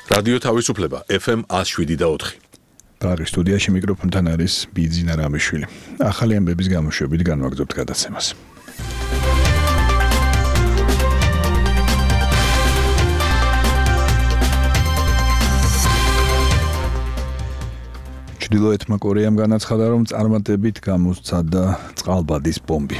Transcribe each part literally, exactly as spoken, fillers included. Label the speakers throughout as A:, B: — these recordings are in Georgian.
A: რადიო თავისუფლება ეფ ემ one oh seven და four.
B: Პრაღის სტუდიაში მიკროფონთან არის ბიძინა რამიშვილი. ახალი ამბების გამოშვებით განვაგრძობთ გადაცემას. ჩრდილოეთმა კორეამ განაცხადა, რომ წარმატებით გამოსცადა წყალბადის ბომბი.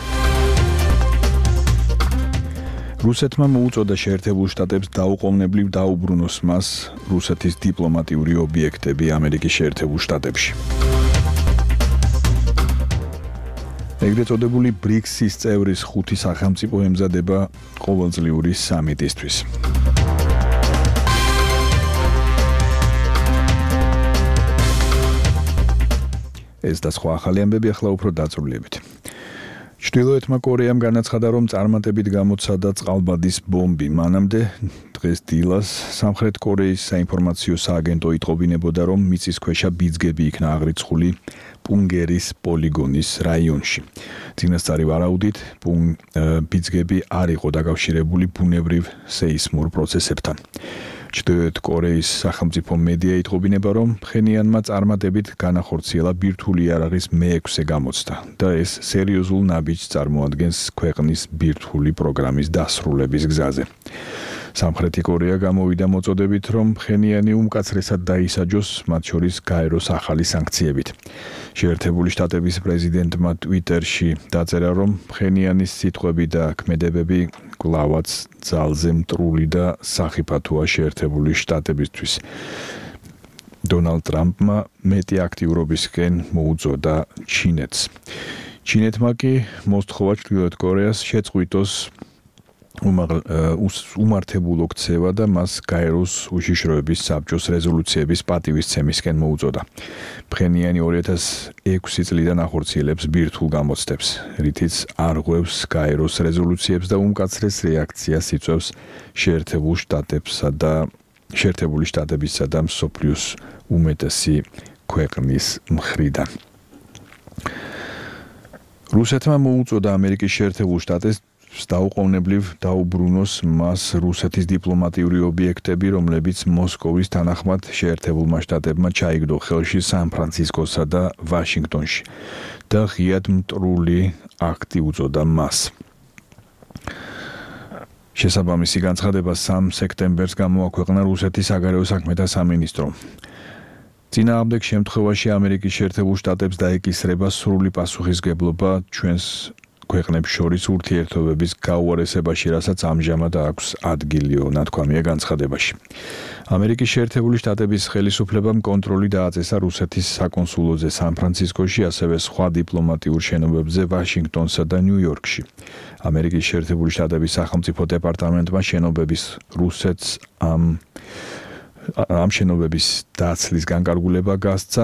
B: რუსეთმა მოუწოდა შეერთებულ შტატებს დაუყოვნებლივ დაუბრუნოს მას რუსეთის დიპლომატიური ობიექტები ამერიკის შეერთებულ შტატებში. ეგრეთ წოდებული ბრიქსის წევრის ხუთი სახელმწიფო ემზადება ყოველწლიური სამიტისთვის. ეს და სხვა ახალი ამბები ახლა უფრო დაწვრილებით. ჩრდილოეთმა კორეამ განაცხადა, რომ წარმატებით გამოცადა წყალბადის ბომბი. მანამდე დღეს დილას სამხრეთ კორეის საინფორმაციო სააგენტო იტყობინებოდა, რომ მიწისქვეშა ბიძგები იქნა აღრიცხული პუნგერის პოლიგონის რაიონში. წინასწარი ვარაუდით, ბიძგები არ იყო დაკავშირებული ბუნებრივ სეისმურ პროცესებთან. ჩრდილოეთ კორეის სახელმწიფო მედია იტყობინება, რომ ფხენიანმა წარმატებით განახორციელა ბირთვული იარაღის მეექვსე გამოცდა და ეს სერიოზულ ნაბიჯს წარმოადგენს ქვეყნის ბირთვული პროგრამის დასრულების გზაზე. სამხრეთი კორეა გამოვიდა მოწოდებით, რომ ფხენიანი უმკაცრესად დაისაჯოს, მათ შორის გაეროს ახალი სანქციებით. შეერთებული შტატების პრეზიდენტმა ტვიტერში დაწერა, რომ ფხენიანის სიტყვები და ქმედებები კლავაც ძალზე მტრული და სახიფათოა შეერთებული შტატებისთვის. დონალდ ტრამპმა მეტი აქტიურობისკენ მოუწოდა ჩინეთს. ჩინეთმა კი მოსთხოვა ჩრდილოეთ კორეას შეწყვიტოს უმართებულო ქცევა და მას გაეროს უშიშროების საბჭოს რეზოლუციების პატივისცემისკენ მოუწოდა. ფხენიანი ორი ათას ექვსი წლიდან ახორციელებს ბირთვულ გამოცდებს, რითიც არღვევს გაეროს რეზოლუციებს და უმკაცრეს რეაქციას იწვევს შეერთებულ შტატებსა და შეერთებული შტატებისა და მსოფლიოს უმეტესი ქვეყნის მხრიდან. რუსეთმა მოუწოდა ამერიკის შეერთებულ შტატებს დაუყოვნებლივ დაუბრუნოს მას რუსეთის დიპლომატიური ობიექტები, რომლებიც მოსკოვის თანახმად შეერთებულმა შტატებმა ჩაიგდო ხელში სან-ფრანცისკოსა და ვაშინგტონში და ღიად მტრული აქტი უწოდა მას. შესაბამისი განცხადება სამ სექტემბერს გამოაქვეყნა რუსეთის საგარეო საქმეთა სამინისტრომ. წინააღმდეგ შემთხვევაში ამერიკის შეერთებულ შტატებს დაეკისრება სრული პასუხისგებლობა ჩვენს ქვეყნებს შორის ურთიერთობების გაუარესებაში, რასაც ამჟამად აქვს ადგილიო, ნათქვამია განცხადებაში. ამერიკის შეერთებული შტატების ხელისუფლებამ კონტროლი დააწესა რუსეთის საკონსულოზე სან-ფრანცისკოში, ასევე სხვა დიპლომატიურ შენობებზე ვაშინგტონსა და ნიუ-იორკში. ამერიკის შეერთებული შტატების სახელმწიფო დეპარტამენტმა შენობების რუსეთს ამ ამ შენობების დაცლის განკარგულება გასცა.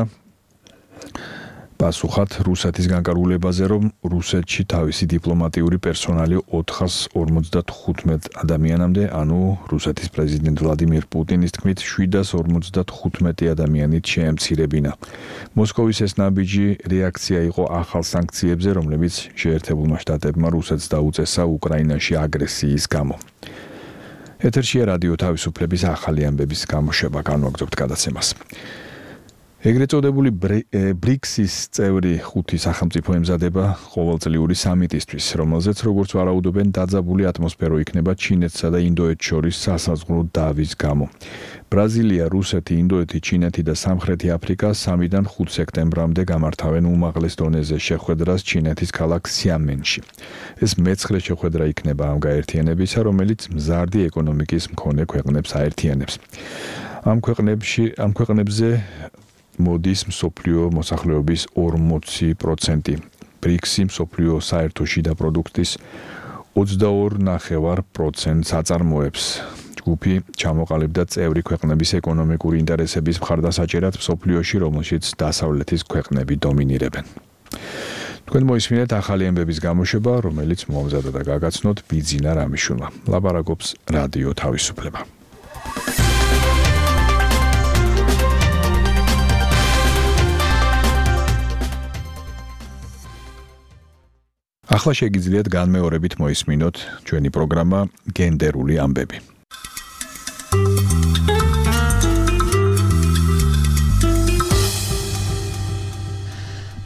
B: პასუხად რუსეთის განკარგულებაზე, რომ რუსეთში თავისი დიპლომატიური პერსონალი ოთხას ორმოცდათხუთმეტ ადამიანამდე, ანუ რუსეთის პრეზიდენტ ვლადიმირ პუტინის თქმით შვიდას ორმოცდათხუთმეტი ადამიანით შეემცირებინა. მოსკოვის ეს ნაბიჯი რეაქცია იყო ახალ სანქციებზე, რომლებიც შეერთებულმა შტატებმა რუსეთს დაუწესა უკრაინაში აგრესიის გამო. ეთერშია რადიო თავისუფლების ახალი ამბების გამოშვება, განვაგრძობთ გადაცემას. ეგრეთ წოდებული ბრიქსის წევრი ხუთი სახელმწიფო ემზადება ყოველწლიური სამიტისთვის, რომელზეც როგორც ვარაუდობენ, დაძაბული ატმოსფერო იქნება ჩინეთსა და ინდოეთს შორის სასაზღვრო დავის გამო. ბრაზილია, რუსეთი, ინდოეთი, ჩინეთი და სამხრეთი აფრიკა სამიდან ხუთ სექტემბრამდე გამართავენ უმაღლეს დონეზე შეხვედრას ჩინეთის ქალაქ სიამენში. ეს მეცხრე შეხვედრა იქნება ამ გაერთიანებისა, რომელიც მზარდი ეკონომიკის მქონე ქვეყნებს აერთიანებს. ამ ქვეყნებში, ამ ქვეყნებზე მოდის მსოფლიო მოსახლეობის ორმოცი პროცენტი. ბრიქსი მსოფლიო საერთო შიდა პროდუქტის ოცდაორ ნახევარ პროცენტს აწარმოებს. ჯგუფი ჩამოყალიბდა წევრი ქვეყნების ეკონომიკური ინტერესების მხარდასაჭერად მსოფლიოში, რომელშიც დასავლეთის ქვეყნები დომინირებენ. თქვენ მოისმინეთ ახალი ამბების გამოშვება, რომელიც მომზადდა და გაგაცნოთ ბიძინა რამიშვილმა. ლაპარაკობს რადიო თავისუფლება. ახლა შეგიძლიათ განმეორებით მოისმინოთ ჩვენი პროგრამა გენდერული ამბები.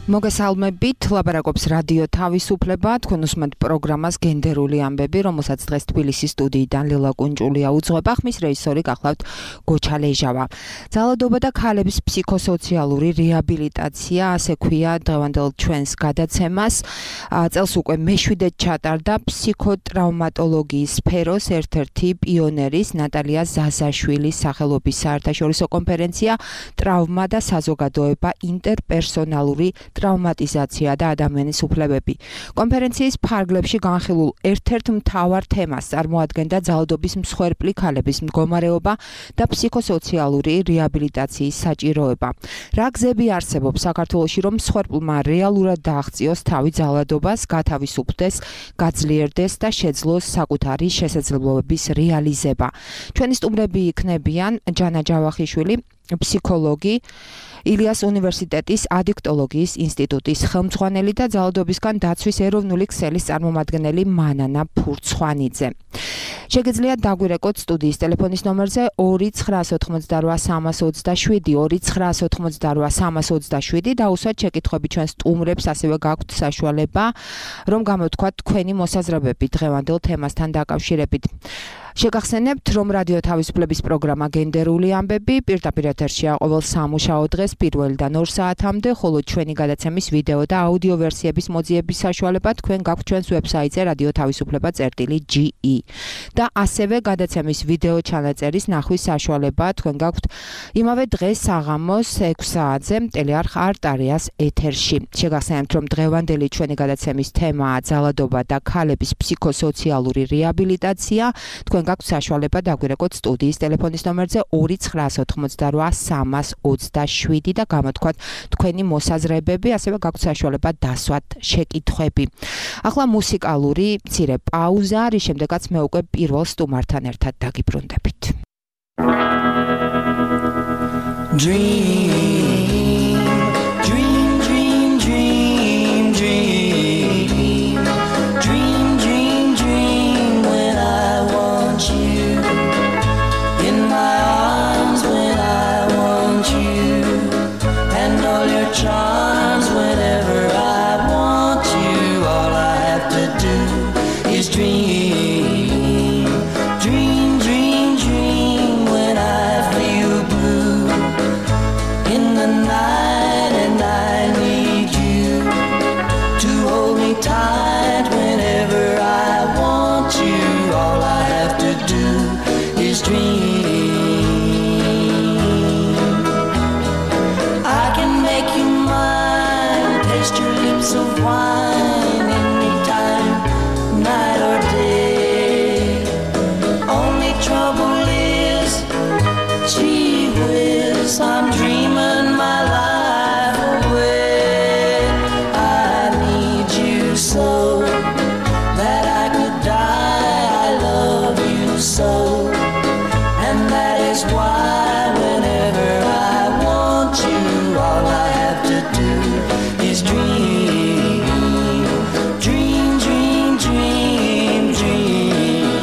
C: მოგესალმებით, ლაპარაკობს რადიო თავისუფლება, თქვენ უსმენთ პროგრამას გენდერული ამბები, რომელსაც დღეს თბილისის სტუდიიდან ლილა კუნჭულია უძღვება, ხმის რეჟისორი გახლავთ გოჩა ლეჟავა. ძალადობა და ქალების ფსიქოსოციალური რეაბილიტაცია, ასე ქვია დღევანდელ ჩვენს გადაცემას. წელს უკვე მეშვიდედ ჩატარდა ფსიქოტრაუმატოლოგიის სფეროს ერთ-ერთი პიონერის ნატალია ზაზაშვილის სახელობის საერთაშორისო კონფერენცია ტრავმა და საზოგადოება ინტერპერსონალური ტრავმატიზაცია და ადამიანის უფლებები. კონფერენციის ფარგლებში განხილულ ერთ-ერთ მთავარ თემას წარმოადგენდა ძალადობის მსხვერპლი ქალების მდგომარეობა და ფსიქოსოციალური რეაბილიტაციის საჭიროება. რა გზები არსებობს საქართველოში, რომ მსხვერპლმა რეალურად დააღწიოს თავი ძალადობას, გათავისუფლდეს, გაძლიერდეს და შეძლოს საკუთარი შესაძლებლობების რეალიზება. ჩვენი სტუმრები იქნებიან ჯანა ჯავახიშვილი, ფსიქოლოგი, ილიას უნივერსიტეტის ადიქტოლოგიის ინსტიტუტის ხელმძღვანელი და ძალადობისგან დაცვის ეროვნული ქსელის წარმომადგენელი მანანა ფურცხვანიძე. შეგიძლიათ დაგვირეკოთ სტუდიის ტელეფონის ნომერზე ორი ცხრაასი ოთხმოცდარვა სამას ოცდაშვიდი ორი ცხრაასი ოთხმოცდარვა სამას ოცდაშვიდი და უსვათ შეკითხვები ჩვენ სტუმრებს, ასევე გაქვთ საშუალება, რომ გამოვთქვათ თქვენი მოსაზრებები დღევანდელ თემასთან დაკავშირებით. შეგახსენებთ, რომ რადიო თავისუფლების პროგრამა გენდერული ამბები პირდაპირ ეთერშია ყოველ სამუშაო დღეს პირველიდან ორ საათამდე, ხოლო ჩვენი გადაცემის ვიდეო და აუდიო ვერსიების მოძიების საშუალება თქვენ გაქვთ ჩვენს ვებსაიტზე რადიო თავისუფლება წერტილი ჯი ი და ასევე გადაცემის ვიდეო ჩანაწერის ნახვის საშუალება თქვენ გაქვთ იმავე დღეს საღამოს ექვს საათზე ტელეარხ არტარიას ეთერში. შეგახსენებთ, რომ დღევანდელი ჩვენი გადაცემის თემაა ძალადობა და ქალების ფსიქოსოციალური რეაბილიტაცია. თქვენ გაქვთ საშუალება დაგვირეკოთ სტუდიის ტელეფონის ნომერზე ორი ცხრაასი ოთხმოცდარვა სამას ოცდაშვიდი და გამოთქვათ თქვენი მოსაზრებები, ასევე გაქვთ საშუალება დასვათ შეკითხვები. ახლა მუსიკალური მცირე პაუზა, რის შემდეგაც მე უკვე პირველ სტუმართან ერთად დაგიბრუნდებით. Dream, dream, dream, dream, dream, dream, dream, dream when I want you in my arms, when I want you and all your charms whenever I want you. All I have to do is dream, dream, dream, dream when I feel blue in the night and I need you to hold me tight whenever I want you. All I have to do is dream. I can make you mine, taste your lips of wine anytime, night or day. Only trouble is, gee whiz, I'm dreaming my life away. I need you so that I could die. I love you so, and that is why whenever I want you, all I have to do is dream, dream, dream, dream, dream.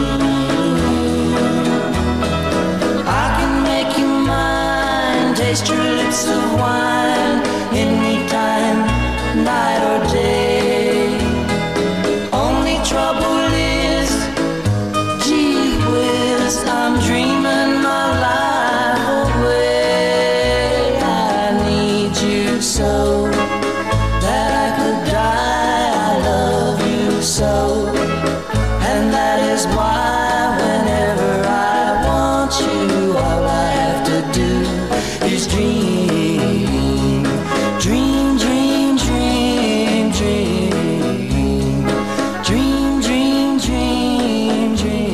C: I can make you mine, taste your lips of wine anytime, night or day. Only trouble is, gee whiz, I'm dreaming my life away. I need you so that I could die. I love you so, and that is why whenever I want you, all I have to do is dream, dream, dream, dream, dream, dream, dream, dream,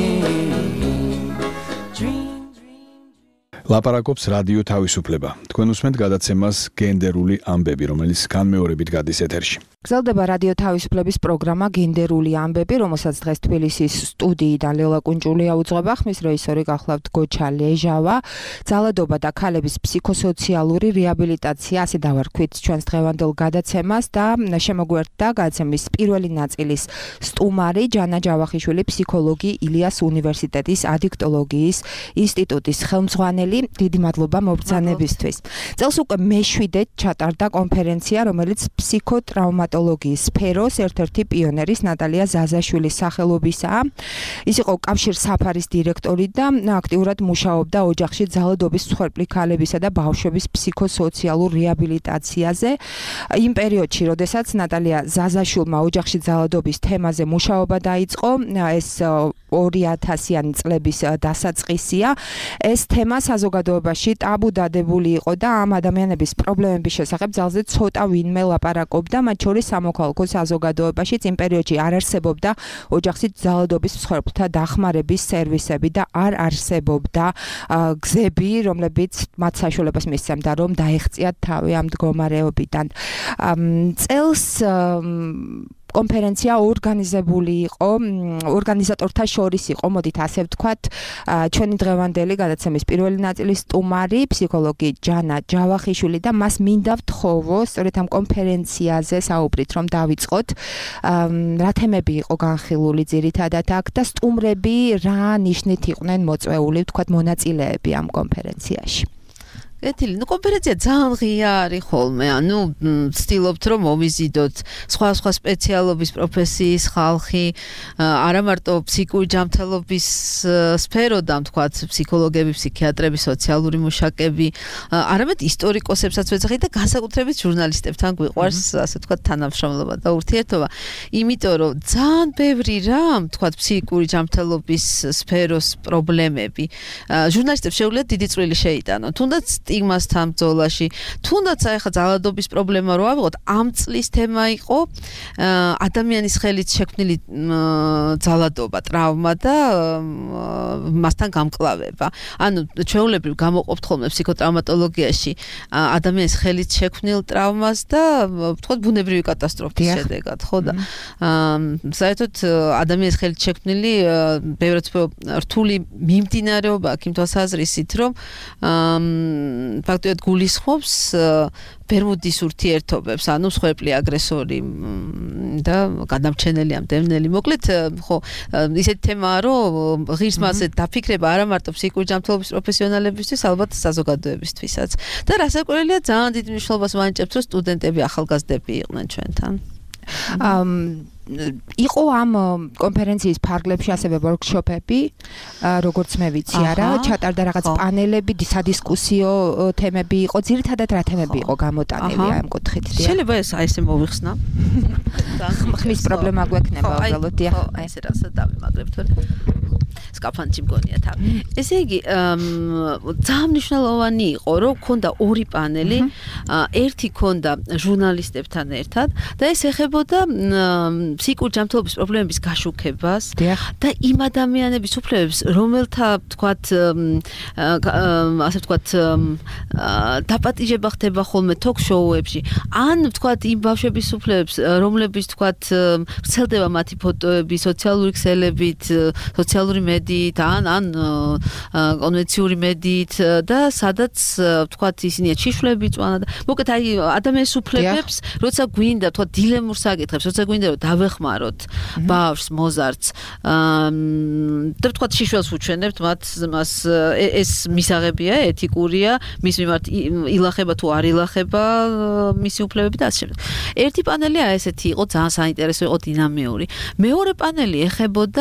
C: dream, dream.
B: ლაპარაკობს რადიო თავისუფლება. თქვენ უსმენთ გადაცემას გენდერული ამბები, რომელიც განმეორებით გადის ეთერში.
C: გრძელდება რადიო თავისუფლების პროგრამა გენდერული ამბები, რომელსაც დღეს თბილისის სტუდიიდან ლილა კუნჭულია უძღვება, ხმის რეჟისორი გახლავთ გოჩა ლეჟავა. ძალადობა და ქალების ფსიქოსოციალური რეაბილიტაცია, ასე დავარქვით ჩვენს დღევანდელ გადაცემას და შემოგვერთდა გადაცემის პირველი ნაწილის სტუმარი ჯანა ჯავახიშვილი, ფსიქოლოგი, ილიას უნივერსიტეტის ადიქტოლოგიის ინსტიტუტის ხელმძღვანელი მიხეილი, დიდი მადლობა მობრძანებისთვის. წელს უკვე მეშვიდედ ჩატარდა კონფერენცია, რომელიც ფსიქოტრაუმატოლოგიის სფეროს ერთ-ერთი პიონერის ნატალია ზაზაშვილის სახელობისაა. ის იყო კავშირ საფარის დირექტორი და აქტიურად მუშაობდა ოჯახში ძალადობის მსხვერპლი ქალებისა და ბავშვების ფსიქოსოციალურ რეაბილიტაციაზე. იმ პერიოდში, როდესაც ნატალია ზაზაშვილმა ოჯახში ძალადობის თემაზე მუშაობა დაიწყო, ეს ორი ათასიანი წლების დასაწყისია. ეს თემა საზოგადოებაში ტაბუ დადებული იყო და ამ ადამიანების პრობლემების შესახებ ძალზე ცოტა ვინმე ლაპარაკობდა, მათ შორის სამოქალაქო საზოგადოებაშიც იმ პერიოდში არ არსებობდა ოჯახში ძალადობის მსხვერპლთა დახმარების სერვისები და არ არსებობდა გზები, რომლებიც მათ საშუალებას მისცემდა, რომ დაეღწიათ თავი ამ მდგომარეობიდან. წელს კონფერენცია ორგანიზებული იყო, ორგანიზატორთა შორის იყო, მოდით ასე ვთქვათ, ჩვენი დღევანდელი გადაცემის პირველი ნაწილის სტუმარი, ფსიქოლოგი ჯანა ჯავახიშვილი და მას მინდა ვთხოვო, სწორედ ამ კონფერენციაზე საუბრით, რომ დავიწყოთ, რა თემები იყო განხილული ძირითადად აქ და სტუმრები რა ნიშნით იყვნენ მოწვეული, ვთქვათ, მონაწილეები ამ კონფერენციაში.
D: კეთილი, ნუ კონფერენცია ძალიან ღია არის ხოლმე, ანუ ვცდილობთ რომ მოვიზიდოთ სხვა სხვა სპეციალობის პროფესიის ხალხი, არა მარტო ფსიქიკური ჯანმრთელობის სფეროდან, თქვათ, ფსიქოლოგები, ფსიქიატრები, სოციალური მუშაკები, არამედ ისტორიკოსებსაც ვეძახით და განსაკუთრებით ჟურნალისტებთან გვიყვარს, ასე ვთქვათ, თანამშრომლობა და ურთიერთობა, იმიტომ რომ ძალიან ბევრი რამ, თქვათ, ფსიქიკური ჯანმრთელობის სფეროს პრობლემები, ჟურნალისტებს შეუძლიათ დიდი წვლილი შეიტანონ, თუნდაც სტიგმასთან ბრძოლაში, თუნდაც ახლა ძალადობის პრობლემა რო ავიღოთ, ამ წლის თემა იყო ადამიანის ხელით შექმნილი ძალადობა, ტრავმა და მასთან გამკლავება. ანუ ჩვეულებრივ გამოყოფთ ხოლმე ფსიქოტრაუმატოლოგიაში ადამიანის ხელით შექმნილ ტრავმას და ვთქვათ ბუნებრივი კატასტროფის შედეგად, ხო და საერთოდ ადამიანის ხელით შექმნილი ბევრად რთული მიმდინარეობა აქ იმ თვალსაზრისით, რომ ფაქტობრივად გულისხმობს ბერმუდის ურთიერთობებს, ანუ მსხვერპლი აგრესორი და გადამრჩენელი ამდენელი. მოკლედ, ხო, ისეთი თემაა, რომ ღირს მასზე დაფიქრება არა მარტო ფსიქიკური ჯანმრთელობის პროფესიონალებისთვის, ალბათ საზოგადოებისთვისაც. და რასაკვირველია, ძალიან დიდ მნიშვნელობას ვანიჭებთ, რომ სტუდენტები, ახალგაზრდები იყვნენ ჩვენთან. იყო ამ კონფერენციის ფარგლებში ასევე ვორქშოპები, როგორც მე ვიცი, არა, ჩატარდა რაღაც პანელები, სადისკუსიო თემები იყო, ძირითადად რა თემები იყო გამოტანილი ამ კუთხით? შეიძლება ეს აი ესე მოვიხსნა.
C: ხმის პრობლემა გვექნება უბრალოდ, დიახ.
D: აი ესე რასაც დავიმაგრებთ, სკაფანდრში მგონია თავი. ესე იგი, ძალიან მნიშვნელოვანი იყო, რომ ქონდა ორი პანელი, ერთი ქონდა ჟურნალისტებთან ერთად და ეს ეხებოდა ფსიქიკური ჯანმრთელობის პრობლემების გაშუქებას და იმ ადამიანების უფლებებს, რომელთა, ვთქვათ, ასე ვთქვათ, დაპატიჟება ხდება ხოლმე ток-შოუებში, ან ვთქვათ, იმ ბავშვების უფლებებს, რომლებიც, ვთქვათ, ვრცელდება მათი ფოტოები სოციალური ქსელებით, სოციალური მედიით, ან ან კონვენციური მედიით და სადაც, ვთქვათ, ისინი შიშვლები წვანა და მოკლედ აი ადამიანის უფლებებს, როცა გვინდა, ვთქვათ, დილემურ საკითხებს, როცა გვინდა რომ დავეხმაროთ ბავშვს, მოზარდს და ვთქვათ, შიშველს უჩვენებთ მათ, მას ეს მისაღებია, ეთიკურია, მის მიმართ ილახება თუ არ ილახება მისი უფლებები და ასე შემდეგ. ერთი პანელი ესეთი იყო, ძალიან საინტერესო იყო, დინამიური. მეორე პანელი ეხებოდა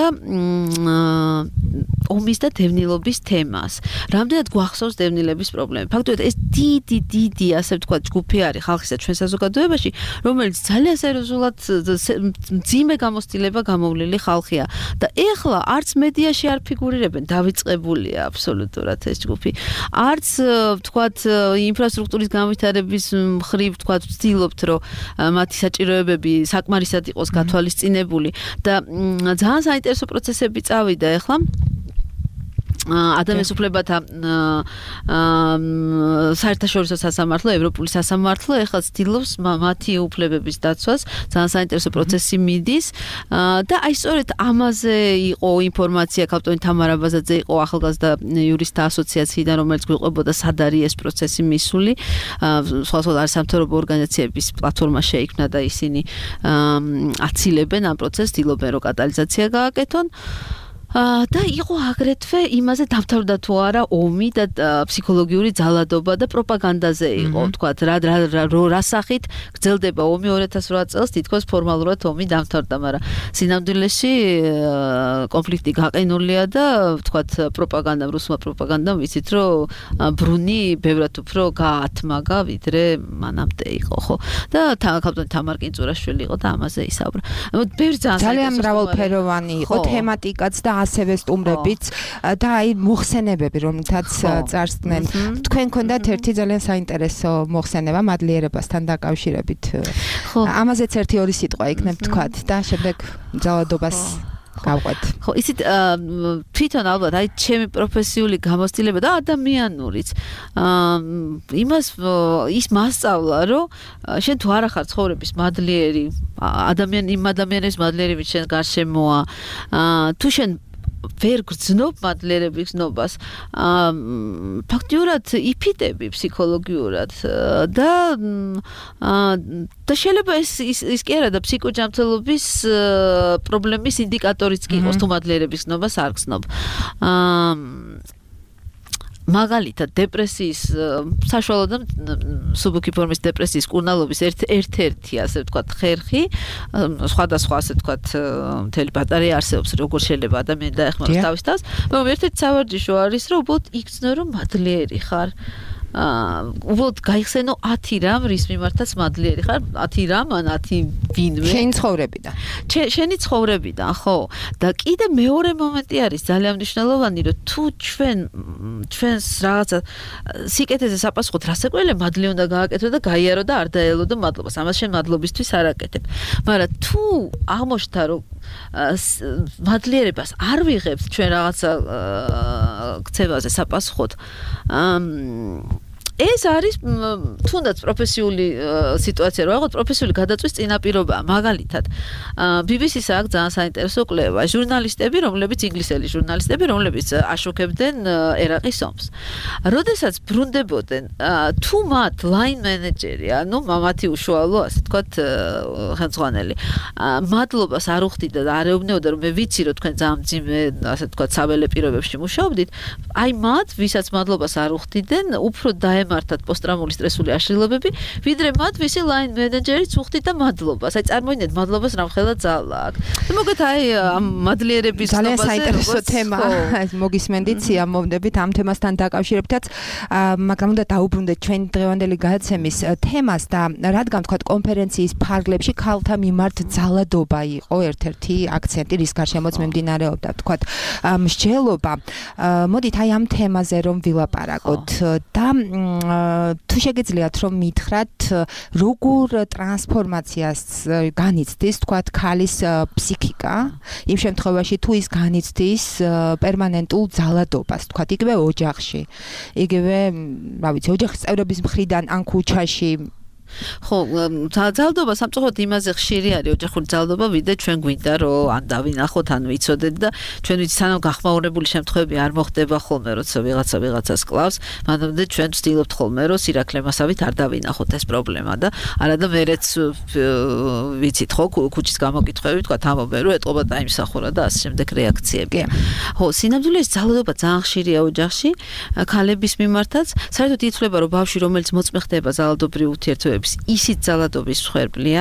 D: ომის და დევნილობის თემას. რამდენად გვახსოვს დევნილების პრობლემები. ფაქტობრივად ეს დიდი, დიდი, ასე ვთქვათ, ჯგუფი არის ხალხისა ჩვენ საზოგადოებაში, რომელიც ძალიან სერიოზულად მძიმე გამოცდილება გამოვლილი ხალხია და ეხლა არც მედიაში არ ფიგურირებენ, დავიწყებულია აბსოლუტურად ეს ჯგუფი. არც ვთქვათ, ინფრასტრუქტურის განვითარების მხრივ ვთქვათ, ვცდილობთ, რომ მათი საჭიროებები საკმარისად იყოს გათვალისწინებული და ძალიან საინტერესო პროცესები წავიდა ეხლა. ადამიანის უფლებათა საერთაშორისო სასამართლო, ევროპული სასამართლო ეხლა ცდილობს მათი უფლებების დაცვას, ძალიან საინტერესო პროცესი მიდის და აი სწორედ ამაზე იყო ინფორმაცია, კაპიტანი თამარ აბაზაძე იყო ახალგაზრდა იურისტთა ასოციაციიდან, რომელიც გვიყვებოდა სად არის ეს პროცესი მისული, სხვადასხვა არასამთავრობო ორგანიზაციების პლატფორმა შეიქმნა და ისინი აცილებენ ამ პროცესს, ცდილობენ რომ კატალიზაცია გააკეთონ. და იყო აგრეთვე იმაზე დამთავრდა თუ არა ომი და ფსიქოლოგიური ძალადობა და პროპაგანდაზე იყო, თქვათ, რა რა სახით გრძელდება ომი ორი ათას ოთხ წელს, თითქოს ფორმალურად ომი დამთავრდა, მაგრამ სინამდვილეში კონფლიქტი გაყინულია და თქვათ, პროპაგანდამ, რუსმა პროპაგანდამ ვიცით, რომ ბრუნი ბევრად უფრო გაათმაგა, ვიდრე მანამდე იყო, ხო? და ქალბატონი თამარ კინწურაშვილი იყო და ამაზე ისაუბრა. ბევრი
C: ძალიან მრავალფეროვანი იყო თემატიკაც და ასევე სტუმრებიც და აი მოხსენებები, რომლითაც წარსდგნენ. თქვენ გქონდათ ერთი ძალიან საინტერესო მოხსენება მადლიერებასთან დაკავშირებით. ამაზეც ერთი ორი სიტყვა იქნებ თქვათ და შემდეგ ძალადობას გავყვეთ.
D: ხო, ისეთ თვითონ ალბათ აი ჩემი პროფესიული გამოცდილება და ადამიანურიც იმას ის მასწავლა, რომ შენ თუ არ ახარ ცხოვრების მადლიერი, ადამიანი იმ ადამიანების მადლიერი, ვინც შენ გარშემოა, თუ შენ ვერ გრძნობ მადლიერების გზნობას, ფაქტიურად იფიტები ფსიქოლოგიურად და და შეიძლება ეს ის კი არა და ფსიქოჯანმრთელობის პრობლემის ინდიკატორიც კი იყოს თუ მადლიერების გზნობას არ გზნობ. მაგალითად დეპრესიის საშუალო და სუბუქი ფორმის დეპრესიის კურნალობის ერთ-ერთი ასე ვთქვათ ხერხი, სხვადასხვა ასე ვთქვათ მთელი ბატარეა არსებობს, როგორ შეიძლება ადამიანი დაეხმაროს თავის თავს, მაგრამ ერთ-ერთი სავარჯიშო არის, რომ უბრალოდ იგრძნო, რომ მადლიერი ხარ. უბრალოდ გაიხსენო ათი რამ, რის მიმართაც მადლიერი ხარ, ათი რამ, ან ათი ვინმე.
C: შენი ცხოვრებიდან.
D: შენი ცხოვრებიდან, ხო. და კიდე მეორე მომენტი არის ძალიან მნიშვნელოვანი, რომ თუ ჩვენ ჩვენს რაღაცა სიკეთეზე საპასუხოდ რასაკვირველია, მადლი უნდა გააკეთო და გაიარო და არ დაელოდო მადლობას. ამას შენ მადლობისთვის არ აკეთებ. მაგრამ თუ აღმოჩნდა, რომ მადლიერებას არ ვიღებთ ჩვენ რაღაცა ქცევაზე საპასუხოდ, ეს არის თუნდაც პროფესიული სიტუაცია, რომ რაღაც პროფესიული გადაწვის წინაპირობაა. მაგალითად, ბი ბი სის აქვს ძალიან საინტერესო კვლევა. ჟურნალისტები, რომლებიც ინგლისელი ჟურნალისტები, რომლებიც აშუქებდნენ ერაყის ომს. როდესაც ბრუნდებოდნენ, თუ მათ line manager-ი, ანუ მამათი უშუალო, ასე ვთქვათ, ხელმძღვანელი, მადლობას არ უხდიდა და არ ეუბნებოდა, რომ მე ვიცი, რომ თქვენ ძალიან მძიმე, ასე ვთქვათ, საველე პირობებში მუშაობდით, აი მათ, ვისაც მადლობას არ უხდიდნენ, უფრო დაე მართათ პოსტტრაუმული სტრესული აშლილობები, ვიდრე მათ ვისი line manager-იც უხდიდა მადლობას. აი წარმოიდგინეთ, მადლობას რამხელა ძალა აქვს. და მოგეთ აი ამ მადლიერების
C: ძალიან საინტერესო თემა. მოგისმენდით, სიამოვნებით ამ თემასთან დაკავშირებითაც, მაგრამ უნდა დაუბრუნდეთ ჩვენ დღევანდელი გადაცემის თემას და რადგან თქვა კონფერენციის ფარგლებში ქალთა მიმართ ძალადობა იყო ერთ-ერთი აქცენტი, რის გარშემოც მიმდინარეობდა თქვა მსჯელობა. მოდით აი ამ თემაზე რომ ვილაპარაკოთ და თუ შეგიძლიათ რომ მითხრათ, როგორ ტრანსფორმაციას განიცდის, თქვათ, ქალის ფსიქიკა, იმ შემთხვევაში თუ ის განიცდის პერმანენტულ ძალადობას, თქვათ, იგივე ოჯახში, იგივე, რა ვიცი, ოჯახის წევრების მხრიდან ან ქუჩაში.
D: ხო, ძალადობა სამწუხაროდ იმაზე ხშირი არის ოჯახური ძალადობა, ვიდრე ჩვენ გვინდა რომ ან დავინახოთ, ან ვიცოდეთ და ჩვენ ვიცით, სანამ გახმაურებული შემთხვევები არ მოხდება ხოლმე, როცა ვიღაცა ვიღაცას კლავს, მანამდე ჩვენ ვცდილობთ ხოლმე რომ სირაქლემასავით არ დავინახოთ ეს პრობლემა და არადა მერეც ვიცით ხო, ქუჩის გამოკითხვები, თქვა ამობენ რომ ეტყობა დაიმსახურა და ასე შემდეგ რეაქციები. ხო, სინამდვილეში ძალადობა ძალიან ხშირია ოჯახში, ქალების მიმართაც, საერთოდ იცვლება რომ ბავშვი, რომელიც მოწმე ხდება ძალადობრივ ურთიერთობებში, ისიც ძალადობის მსხვერპლია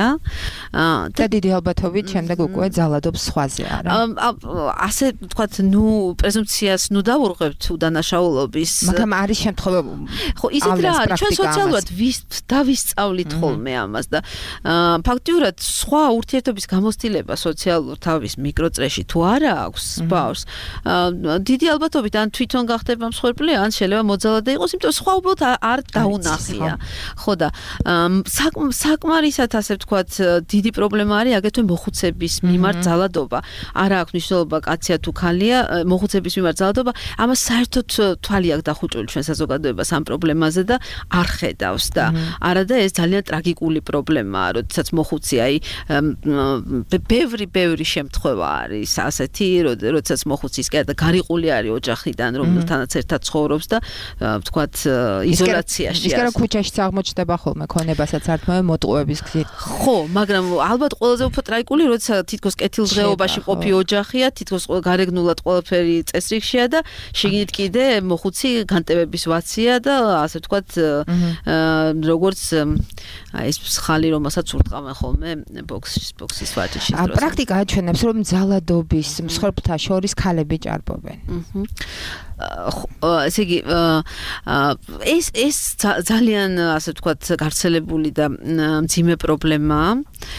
C: და დიდი ალბათობით შემდეგ უკვე ძალადობს სხვაზე არა.
D: ასე ვთქვათ, ნუ პრეზუმპციას ნუ დავურღვევთ უდანაშაულობის.
C: მაგრამ არის შემთხვევა.
D: ხო, ისეთ რა არის, ჩვენ სოციალურად დავისწავლით ხოლმე ამას და ფაქტიურად სხვა ურთიერთობის გამოცდილება სოციალურ თავის მიკროწრეში თუ არა აქვს ბავშვს, დიდი ალბათობით ან თვითონ გახდება მსხვერპლი, ან შეიძლება მოძალადე იყოს, იმიტომ რომ სხვა უბრალოდ არ დაუნახია. ხო და საკმარისად ასე ვთქვათ, დიდი პრობლემა არის აგრეთვე მოხუცების მიმართ ძალადობა. არა აქვს მნიშვნელობა კაცია თუ ქალია, მოხუცების მიმართ ძალადობა, ამას საერთოდ თვალი აქვს დახუჭული ჩვენ საზოგადოებას ამ პრობლემაზე და არ ხედავს და არადა ეს ძალიან ტრაგიკული პრობლემაა, როდესაც მოხუცი აი ბევრი ბევრი შემთხვევა არის ასეთი, როდესაც მოხუცის და გარიყული არის ოჯახიდან, რომელთანაც ერთად ცხოვრობს და ვთქვათ იზოლაციაში
C: არის. ის კი რა ქუჩაშიც აღმოჩნდება ხოლმე ქონება მშენებასაც ართმევენ მოტყუების გზით.
D: ხო, მაგრამ ალბათ ყველაზე უფრო ტრაიკული, როცა თითქოს კეთილდღეობაში ყოფი ოჯახია, თითქოს გარეგნულად ყველაფერი წესრიგშია და შიგნით კიდე მოხუცი განტევების ვაცია და ასე ვთქვათ, როგორც აი ეს ხალი, რომელსაც ურტყამენ ხოლმე ბოქსის ბოქსის ვაჭიშის დროს.
C: პრაქტიკა აჩვენებს, რომ ძალადობის მსხვერპლთა შორის ქალები ჭარბობენ.
D: ესე იგი ეს ეს ძალიან ასე ვთქვათ გავრცელებული და მძიმე პრობლემაა.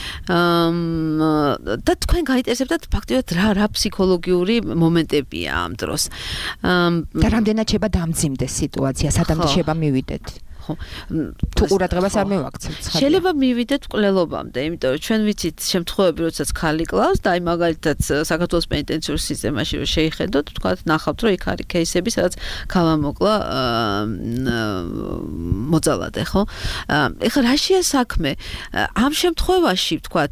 D: და თქვენ გაინტერესებდათ ფაქტობრივად რა რა ფსიქოლოგიური მომენტებია ამ დროს.
C: და რამდენად შეიძლება დამძიმდეს სიტუაცია, სადამდე შეიძლება მივიდეთ. თუ ყურადღებას არ მივაქცევთ.
D: შეიძლება მივიდეთ მკვლელობამდე, იმიტომ რომ ჩვენ ვიცით შემთხვევები, როდესაც ხალი კლავს და აი მაგალითად საქართველოს პენიტენციურ სისტემაში რომ შეიხედოთ, თქვათ, ნახავთ, რომ იქ არის кейსები, სადაც ქალა მოკლა მოძალადე, ხო? ეხლა რაშია საქმე? ამ შემთხვევაში, თქვათ,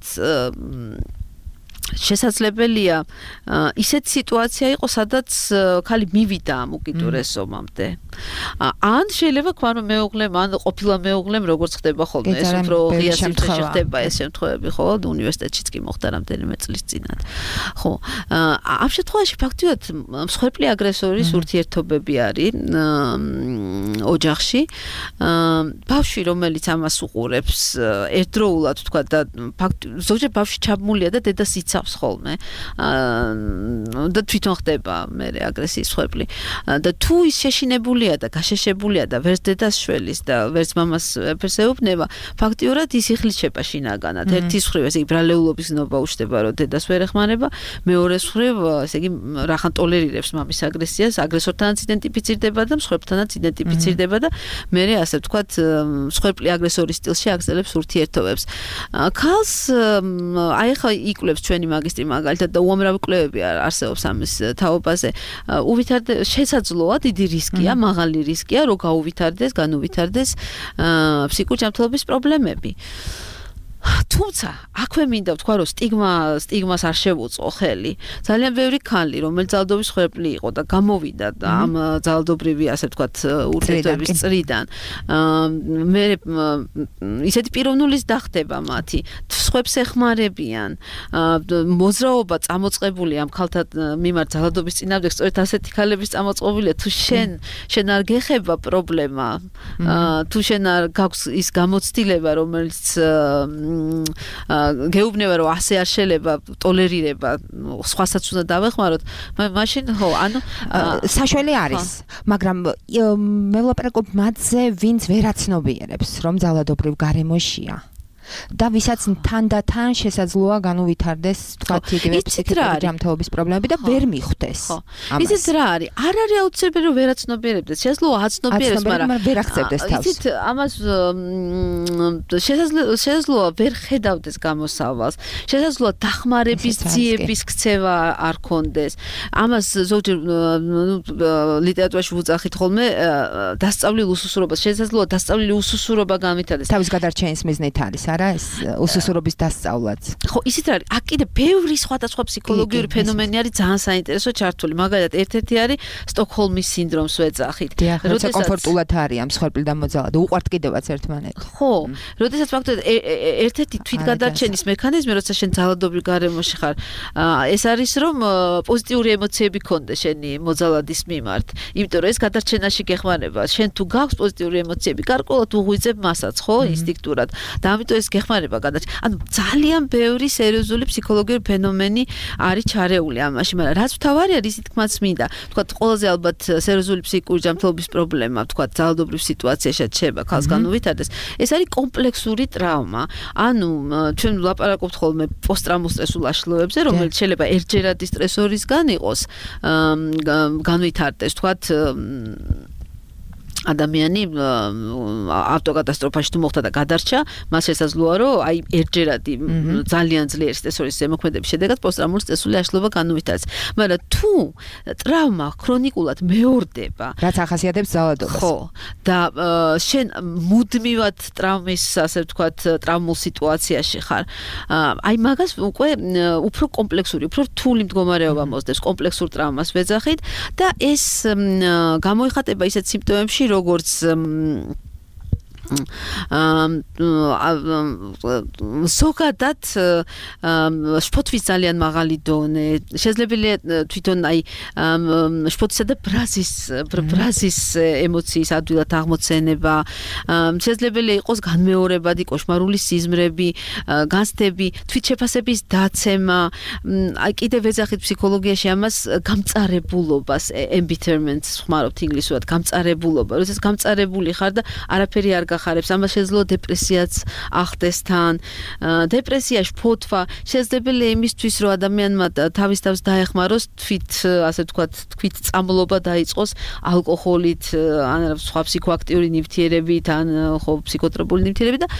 D: შესაძლებელია ისეთ სიტუაცია იყოს, სადაც ქალი მივიდა ამ უკიდურესობამდე. ან შეიძლება თქვა რომ მეუღლემ, ან ყოფილა მეუღლემ, როგორც ხდება ხოლმე, ეს უფრო ღია სივრცეში ხდება ეს შემთხვევები, ხო, უნივერსიტეტშიც კი მოხდა რამდენიმე წლის წინათ. ხო, ამ შემთხვევაში ფაქტობრივად მსხვერპლი აგრესორის ურთიერთობები არის ოჯახში. ბავშვი, რომელიც ამას უყურებს, ერთდროულად თქვა და ზოგჯერ ბავშვი ჩაბმულია და დედას იცავს ხოლმე. და თვითონ ხდება მე აგრესიის მსხვერპლი. და თუ ის შეშინებულია და გაშეშებულია და ვერც დედას შველის და ვერც მამას ეფერს ეუბნება, ფაქტიურად ის იხლიჩება შინაგანად. ერთის მხრივ ესე იგი ბრალეულობის ნობა უჩნდება, რომ დედას ვერ ეხმარება, მეორეს მხრივ ესე იგი რახან ტოლერირებს მამის აგრესიას, აგრესორთანაც იდენტიფიცირდება და მსხვერპლთანაც იდენტიფიცირდება და მე ასე ვთქვათ, მსხვერპლი აგრესორის სტილში აგრძელებს ურთიერთობებს. ქალს აი ხა იკვლევს ჩვენი მაგისტრი მაგალითად და უამრავი კვლევები არსებობს ამის თაობაზე. უვითარდება შესაძლოა დიდი რისკია, მაღალი რისკია, რომ გაუვითარდეს, განუვითარდეს ფსიქიკური ჯანმრთელობის პრობლემები. თუმცა, აქვე მინდა ვთქვა, რომ სტიგმა, სტიგმას არ შევუწყო ხელი. ძალიან ბევრი ქალი, რომელიც ძალადობის მსხვერპლი იყო და გამოვიდა ამ ძალადობრივი, ასე ვთქვათ, ურთიერთობების წრიდან, მე ისეთი პიროვნულის დახტება მათი, სხვებს ეხმარებიან, მოძრაობა წამოწყებული ამ ქალთა მიმართ ძალადობის წინააღმდეგ, სწორედ ასეთი ქალების წამოწყობილია, თუ შენ შენ არ გეხება პრობლემა, თუ შენ არ გაქვს ის გამოცდილება, რომელიც გეუბნება რომ ასე არ შეიძლება ტოლერირება, სხვასაც უნდა დავეხმაროთ, მაშინ ხო, ანუ
C: საშველი არის, მაგრამ მე ვლაპარაკობ მათზე, ვინც ვერაცნობიერებს, რომ ძალადობრივ გარემოშია. და ვისაც თან და თან შესაძლოა განუვითარდეს თქვათ იგივე ფსიქიკური ჯანმრთელობის პრობლემები და ვერ მიხვდეს.
D: ისიც რა არის? არ არის აუცილებელი რომ ვერაცნობიერებდეს, შესაძლოა აცნობიერებს, მაგრამ
C: ვერ აღწევდეს თავს.
D: ისიც ამას შესაძლოა ვერ ხედავდეს გამოსავალს, შესაძლოა დახმარების ძიების ქცევა არ ქონდეს. ამას ზოგჯერ ლიტერატურაში ვუძახით ხოლმე დასწავლილ უსუსურობას, შესაძლოა დასწავლილი უსუსურობა განვითარდეს.
C: თავის გადარჩენის მიზნით არის არა ეს უსუსურობის დასწავლაც.
D: ხო, ისიც არის. აქ კიდე ბევრი სხვადასხვა ფსიქოლოგიური ფენომენი არის ძალიან საინტერესო ჩართული. მაგალითად, ერთ-ერთი არის სტოკჰოლმის სინდრომს ვეძახით.
C: როცა კომფორტულად არის ამ მსხვერპლი და მოძალადე, უყვართ კიდევაც ერთმანეთი.
D: ხო, როდესაც ფაქტობრივად ერთ-ერთი თვითგადარჩენის მექანიზმი, როცა შენ ძალადობრივ გარემოში ხარ, ეს არის რომ პოზიტიური ემოციები ქონდეს შენი მოძალადის მიმართ. იმიტომ რომ ეს გადარჩენაში გეხმარება. შენ თუ გაქვს პოზიტიური ემოციები, გარკვეულად უღვიძებ მასაც, ხო, ინსტინქტურად. და ამიტომ ეს გეხმარება გადარჩენა. ანუ ძალიან ბევრი სერიოზული ფსიქოლოგიური ფენომენი არის ჩარეული ამაში, მაგრამ რაც მთავარია, რის თქმაც მინდა, თქვათ, ყველაზე ალბათ სერიოზული ფსიქიკური ჯანმრთელობის პრობლემა, თქვათ, ძალადობრივ სიტუაციაში შეიძლება ქალს განუვითარდეს. ეს არის კომპლექსური ტრავმა. ანუ ჩვენ ვლაპარაკობთ ხოლმე პოსტტრაუმულ სტრესულ აშლილობებზე, რომელიც შეიძლება ერთჯერადი სტრესორისგან იყოს განვითარდეს, თქვათ, ადამიანი ავტოკატასტროფაში თუ მოხდა და გადარჩა, მას შესაძლოა რომ აი ერთჯერადი ძალიან ძლიერი სტრესორის ზემოქმედების შედეგად პოსტტრაუმული სტრესული აშლილობა განუვითარდეს. მაგრამ თუ ტრავმა ქრონიკულად მეორდება,
C: რაც ახასიათებს ძალადობას.
D: ხო, და შენ მუდმივად ტრავმის, ასე ვთქვათ, ტრავმულ სიტუაციაში ხარ, აი მაგას უკვე უფრო კომპლექსური, უფრო რთული მდგომარეობა მოსდევს, კომპლექსურ ტრავმას ვეძახით და ეს გამოიხატება ისეთ სიმპტომებში, როგორც ზოგადად შფოთვის ძალიან მაღალი დონე. შესაძლებელია თვითონ აი შფოთისა და ბრაზის ბრაზის ემოციის ადვილად აღმოცენება. შესაძლებელია იყოს განმეორებადი კოშმარული სიზმრები, განცდები, თვითშეფასების დაცემა. აი კიდევ ვეძახით ფსიქოლოგიაში ამას გამწარებულობას, embitterment-ს ხმარობთ ინგლისურად, გამწარებულობა. როდესაც გამწარებული ხარ და არაფერი არ გახარებს, ამას შეძლო დეპრესიაც ახდეს თან. დეპრესია, შფოთვა შესაძლებელია იმისთვის, რომ ადამიანმა თავის თავს დაეხმაროს, თვით, ასე ვთქვათ, თვით წამლობა დაიწყოს ალკოჰოლით, ან სხვა ფსიქოაქტიური ნივთიერებით, ან ხო ფსიქოტროპული ნივთიერებით და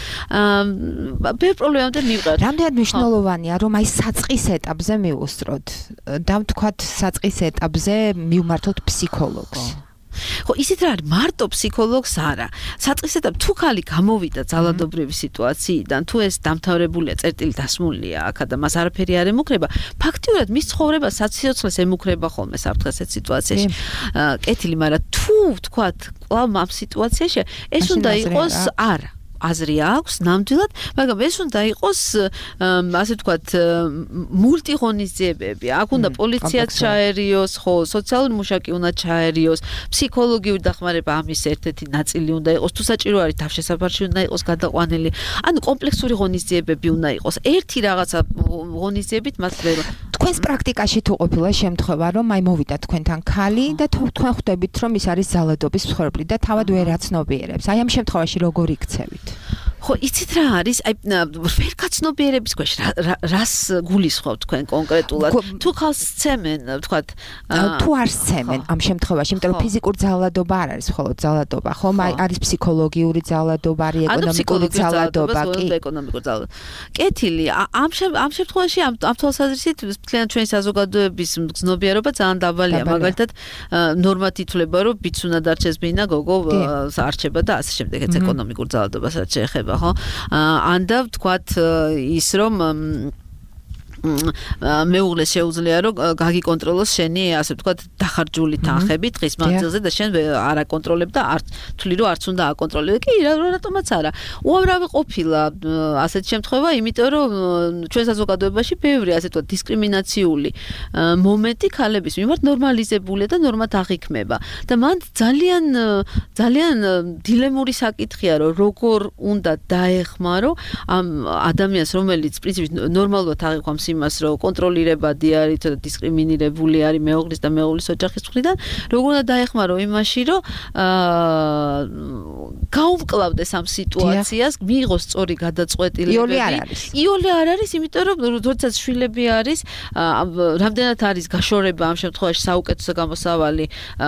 D: ბევრ პრობლემამდე მივყავთ.
C: რამდენად მნიშვნელოვანია, რომ აი საწყის ეტაპზე მივუსწროთ და ვთქვათ, საწყის ეტაპზე მივმართოთ ფსიქოლოგს.
D: ხო, ისეთ რა არის, მარტო ფსიქოლოგს არა. საწყის ეტაპი თუ ხალი გამოვიდა ძალადობრივი სიტუაციიდან, თუ ეს დამთავრებულია, წერტილი დასმულია აქ და მას არაფერი არ ემუქრება, ფაქტიურად მის ცხოვრებას საციცოცხლეს ემუქრება ხოლმე საფრთხეს ეს სიტუაციაში. კეთილი, მაგრამ თუ ვთქვათ, კლავ ამ სიტუაციაში ეს უნდა იყოს არა. აზრი აქვს ნამდვილად, მაგრამ ეს უნდა იყოს ასე ვთქვათ მულტი ღონისძიებები. აქ უნდა პოლიციაც ჩაერიოს, ხო, სოციალური მუშაკი უნდა ჩაერიოს, ფსიქოლოგიური დახმარება ამის ერთ-ერთი ნაწილი უნდა იყოს, თუ საჭირო არის თავშესაფარში უნდა იყოს გადაყვანილი. ანუ კომპლექსური ღონისძიებები უნდა იყოს. ერთი რაღაცა ღონისძიებით მას ვერ
C: თქვენს პრაქტიკაში თუ ყოფილა შემთხვევა, რომ აი მოვიდა თქვენთან ქალი და თქვენ ხვდებით, რომ ის არის ძალადობის მსხვერპლი და თავად ვერ აცნობიერებს. აი ამ შემთხვევაში როგორ იქცევით?
D: ხო, იცით რა არის? აი ვერ გაცნობიერების ქვეშ რას გულისხმობთ თქვენ კონკრეტულად? თუ ხალხს სცემენ, ვთქვათ,
C: თუ არ სცემენ ამ შემთხვევაში, იმიტომ რომ ფიზიკური ძალადობა არ არის მხოლოდ ძალადობა, ხო? არის ფსიქოლოგიური ძალადობა, არის ეკონომიკური ძალადობა, კი,
D: ეკონომიკური ძალადობა. კეთილი, ამ ამ შემთხვევაში ამ ამ თვალსაზრისით მთლიან ჩვენი საზოგადოების გზნობიერება ძალიან დაბალია. მაგალითად, ნორმად ითვლება, რომ ბიჭს უნდა დარჩეს ბინა, გოგო არჩება და ასე შემდეგ, ეს ეკონომიკურ ძალადობასაც შეეხება. ხო? ანდა ვთქვათ ის რომ მეუღლეს შეუძლია რომ გაგიკონტროლოს შენი ასე ვთქვათ დახარჯული თანხები დღის მანძილზე და შენ არ აკონტროლებ და არ თვლი რომ არც უნდა აკონტროლებ. კი, რატომაც არა. უამრავი ყოფილა ასეთი შემთხვევა, იმიტომ რომ ჩვენ საზოგადოებაში ბევრი ასე ვთქვათ დისკრიმინაციული მომენტი ქალების მიმართ ნორმალიზებულია და ნორმად აღიქმება. და მან ძალიან ძალიან დილემური საკითხია, რომ როგორ უნდა დაეხმარო ამ ადამიანს, რომელიც პრინციპით ნორმალურად აღიქვამს იმას, რომ კონტროლირებადი არის და დისკრიმინირებული არის მეუღლის და მეუღლის ოჯახის მხრიდან, როგორ უნდა დაეხმარო იმაში, რომ გაუმკლავდეს ამ სიტუაციას, მიიღოს სწორი გადაწყვეტილებები.
C: იოლი არ არის.
D: იოლი არ არის, იმიტომ რომ როდესაც შვილები არის, რამდენად არის გაშორება ამ შემთხვევაში საუკეთესო გამოსავალი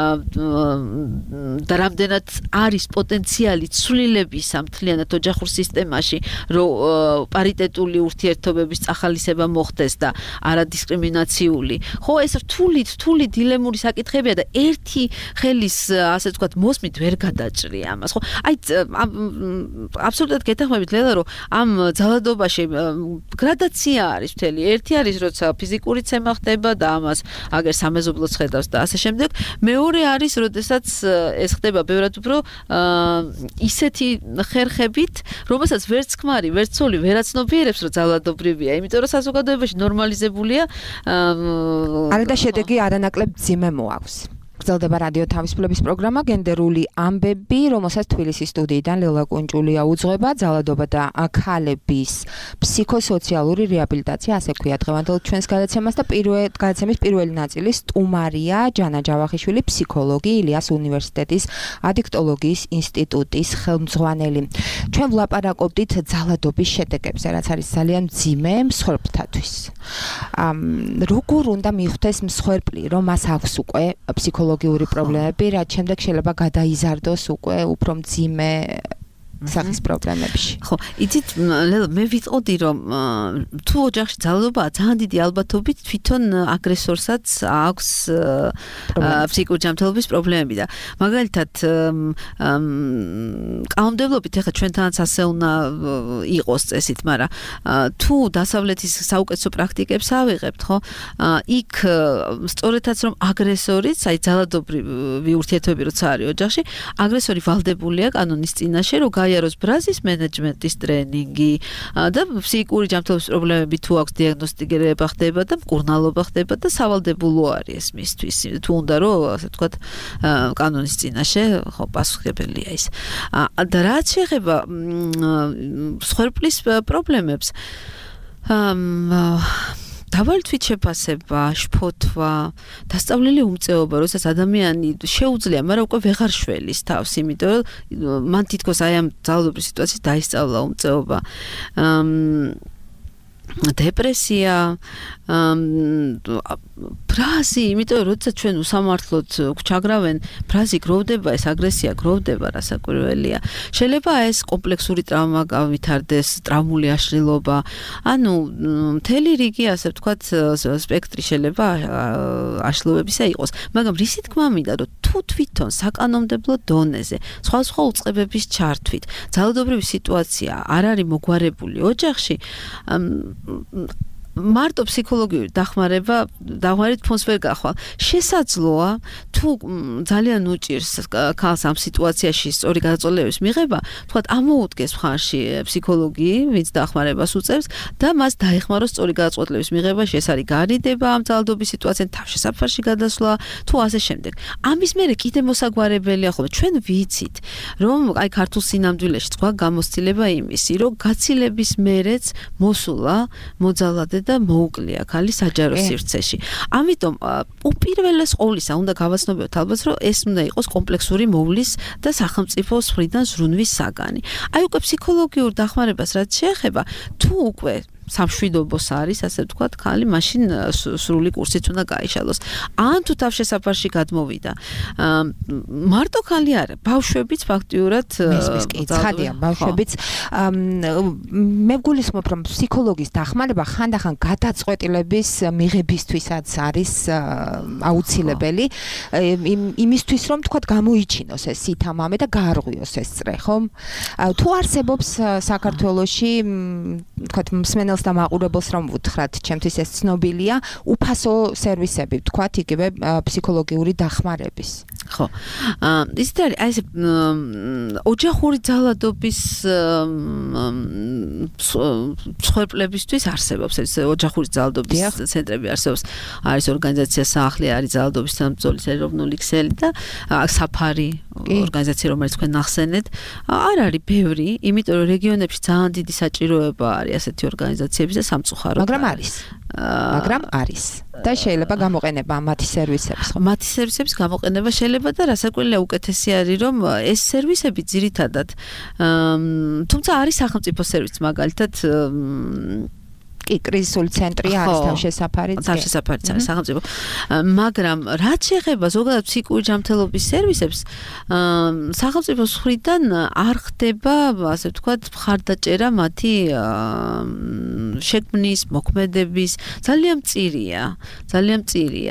D: და რამდენად არის პოტენციალი ცვლილებისა მთლიანად ოჯახურ სისტემაში, რომ პარიტეტული ურთიერთობების წახალისება მოხდეს და არა დისკრიმინაციული. ხო, ეს რთული, რთული დილემური საკითხებია და ერთი ხელის, ასე ვთქვათ, მოსმით ვერ გადაჭრია ამას. ხო, აი აბსოლუტურად გეთანხმებით ლელა, რომ ამ ძალადობაში გრადაცია არის მთელი. ერთი არის, როცა ფიზიკური ცემა ხდება და ამას აგერ სამეზობლოც ხედავს და ასე შემდეგ. მეორე არის, როდესაც ეს ხდება ბევრად უფრო ისეთი ხერხებით, რომელსაც ვერც ქმარი, ვერც ცოლი ვერ აცნობიერებს, რომ ძალადობრივია, იმიტომ რომ საზოგადოებაში ნორმალიზებულია.
C: არა და შედეგი არანაკლებ მძიმე მოაქვს. გრძელდება რადიო თავისუფლების პროგრამა გენდერული ამბები, რომელსაც თბილისის სტუდიიდან ლელა კუნჭულია უძღვება. ძალადობა და ქალების ფსიქოსოციალური რეაბილიტაცია, ასე ქვია დღევანდელ ჩვენს გადაცემას და პირველ გადაცემის პირველი ნაწილი სტუმარია ჯანა ჯავახიშვილი, ფსიქოლოგი, ილიას უნივერსიტეტის ადიქტოლოგიის ინსტიტუტის ხელმძღვანელი. ჩვენ ვლაპარაკობდით ძალადობის შედეგებზე, რაც არის ძალიან მძიმე მსხვერპლთათვის. როგორ უნდა მიხვდეს მსხვერპლი, რომ მას აქვს უკვე ფსიქოლოგიური პრობლემები, რაც შემდეგ შეიძლება გადაიზარდოს უკვე უფრო მძიმე სახის პრობლემებში.
D: ხო, იცით, ლელა, მე ვიტყოდი, რომ თუ ოჯახში ძალადობაა, ძალიან დიდი ალბათობით თვითონ აგრესორსაც აქვს ფსიქიკური ჯანმრთელობის პრობლემები და მაგალითად კანონმდებლობით ეხლა ჩვენთანაც ასე უნდა იყოს წესით, მაგრამ თუ დასავლეთის საუკეთესო პრაქტიკებს ავიღებთ, ხო, იქ სწორედაც რომ აგრესორიც, აი ძალადობრივი ურთიერთობები როცა არის ოჯახში, აგრესორი ვალდებულია კანონის წინაშე, რომ გაიაროს ბრაზის მენეჯმენტის ტრენინგი და ფსიქიკური ჯანმრთელობის პრობლემები თუ აქვს დიაგნოსტირება ხდება და მკურნალობა ხდება და სავალდებულო არის ეს მისთვის თუ უნდა რომ ასე ვთქვათ კანონის წინაშე ხო პასუხებელია ის და რაც შეეხება მსხვერპლის პრობლემებს დაბალი თვითშეფასება, შფოთვა, დასწავლელი უმწეობა, როდესაც ადამიანი შეუძლია, მაგრამ უკვე ვეღარ შველის თავს, იმიტომ რომ მან თითქოს აი ამ ძალადობის სიტუაციის დაისწავლა უმწეობა. დეპრესია, ბრაზი, იმიტომ რომ როდესაც ჩვენ უსამართლოდ გვჩაგრავენ, ბრაზი გროვდება, ეს აგრესია გროვდება, რასაკვირველია. შეიძლება ეს კომპლექსური ტრავმა გავითარდეს, ტრავმული აშლილობა, ანუ მთელი რიგი, ასე ვთქვათ, სპექტრი შეიძლება აშლილობებისა იყოს, მაგრამ რისი თქმა მინდა, რომ თუ თვითონ საკანონმდებლო დონეზე, სხვადასხვა უწყებების ჩართვით, ძალადობრივი სიტუაცია არ არის მოგვარებული ოჯახში, მარტო ფსიქოლოგიური დახმარება დახმარებით ფონს ვერ გახვალ. შესაძლოა თუ ძალიან უჭირს ქალს ამ სიტუაციაში სწორი გადაწყვეტილების მიღება, თქვათ ამოუდგეს მხარში ფსიქოლოგი, ვინც დახმარებას უწევს და მას დაეხმაროს სწორი გადაწყვეტილების მიღებაში, ეს არის გარიდება ამ ძალადობის სიტუაციიდან, თავშესაფარში გადასვლა, თუ ასე შემდეგ. ამის მერე კიდე მოსაგვარებელია ხოლმე ჩვენ ვიცით, რომ აი ქართულ სინამდვილეში თქვა გამოცდილება იმისი, რომ გაცილების მერეც მოსულა მოძალადე და მოუკლია ქალი საჯარო სივრცეში. ამიტომ უპირველეს ყოვლისა უნდა გავაცნობოთ ალბათ, რომ ეს უნდა იყოს კომპლექსური მოვლის და სახელმწიფოს მხრიდან ზრუნვის საგანი. აი უკვე ფსიქოლოგიურ დახმარებას რაც შეეხება, თუ უკვე სამშვიდობოს არის, ასე ვთქვათ, ქალი მაშინ სრული კურსით უნდა გაიშალოს. ან თუ თავშესაფარში გადმოვიდა. მარტო ქალი არა, ბავშვებიც ფაქტიურად
C: მესმის კი, ცხადია, ბავშვებიც მე გულისხმობ, რომ ფსიქოლოგის დახმარება ხანდახან გადაწყვეტილების მიღებისთვისაც არის აუცილებელი, იმისთვის რომ თქვათ გამოიჩინოს ეს სითამამე და გაარღვიოს ეს წრე, ხომ? თუ არსებობს საქართველოში, თქვათ, მსმენელ და მაყურებელს რომ ვუთხრათ, ჩემთვის ეს ცნობილია, უფასო სერვისები, ვთქვათ, იგივე ფსიქოლოგიური დახმარების.
D: ხო. ის არის აი ეს ოჯახური ძალადობის მსხვერპლებისთვის არსებობს ეს ოჯახური ძალადობის ცენტრები არსებობს. არის ორგანიზაცია საახლი, არის ძალადობის სამწოლის ეროვნული ქსელი და საფარი ორგანიზაცია, რომელიც თქვენ ნახსენეთ, არ არის ბევრი, იმიტომ რომ რეგიონებში ძალიან დიდი საჭიროება არის ასეთი ორგანიზაციების და სამწუხაროდ.
C: მაგრამ არის. მაგრამ არის. და შეიძლება გამოყენება მათი სერვისების.
D: მათი სერვისების გამოყენება შეიძლება და რასაკვირველია უკეთესი არის, რომ ეს სერვისები ძირითადად თუმცა არის სახელმწიფო სერვისი მაგალითად
C: კი კრიზისული ცენტრი არის თავშესაფარიც.
D: თავშესაფარიც არის სახელმწიფო. მაგრამ რაც შეეხება ზოგადად ფსიქიკური ჯანმრთელობის სერვისებს, სახელმწიფოს მხრიდან არ ხდება, ასე ვთქვათ, მხარდაჭერა მათი შექმნის, მოქმედების, ძალიან მწირია, ძალიან მწირია.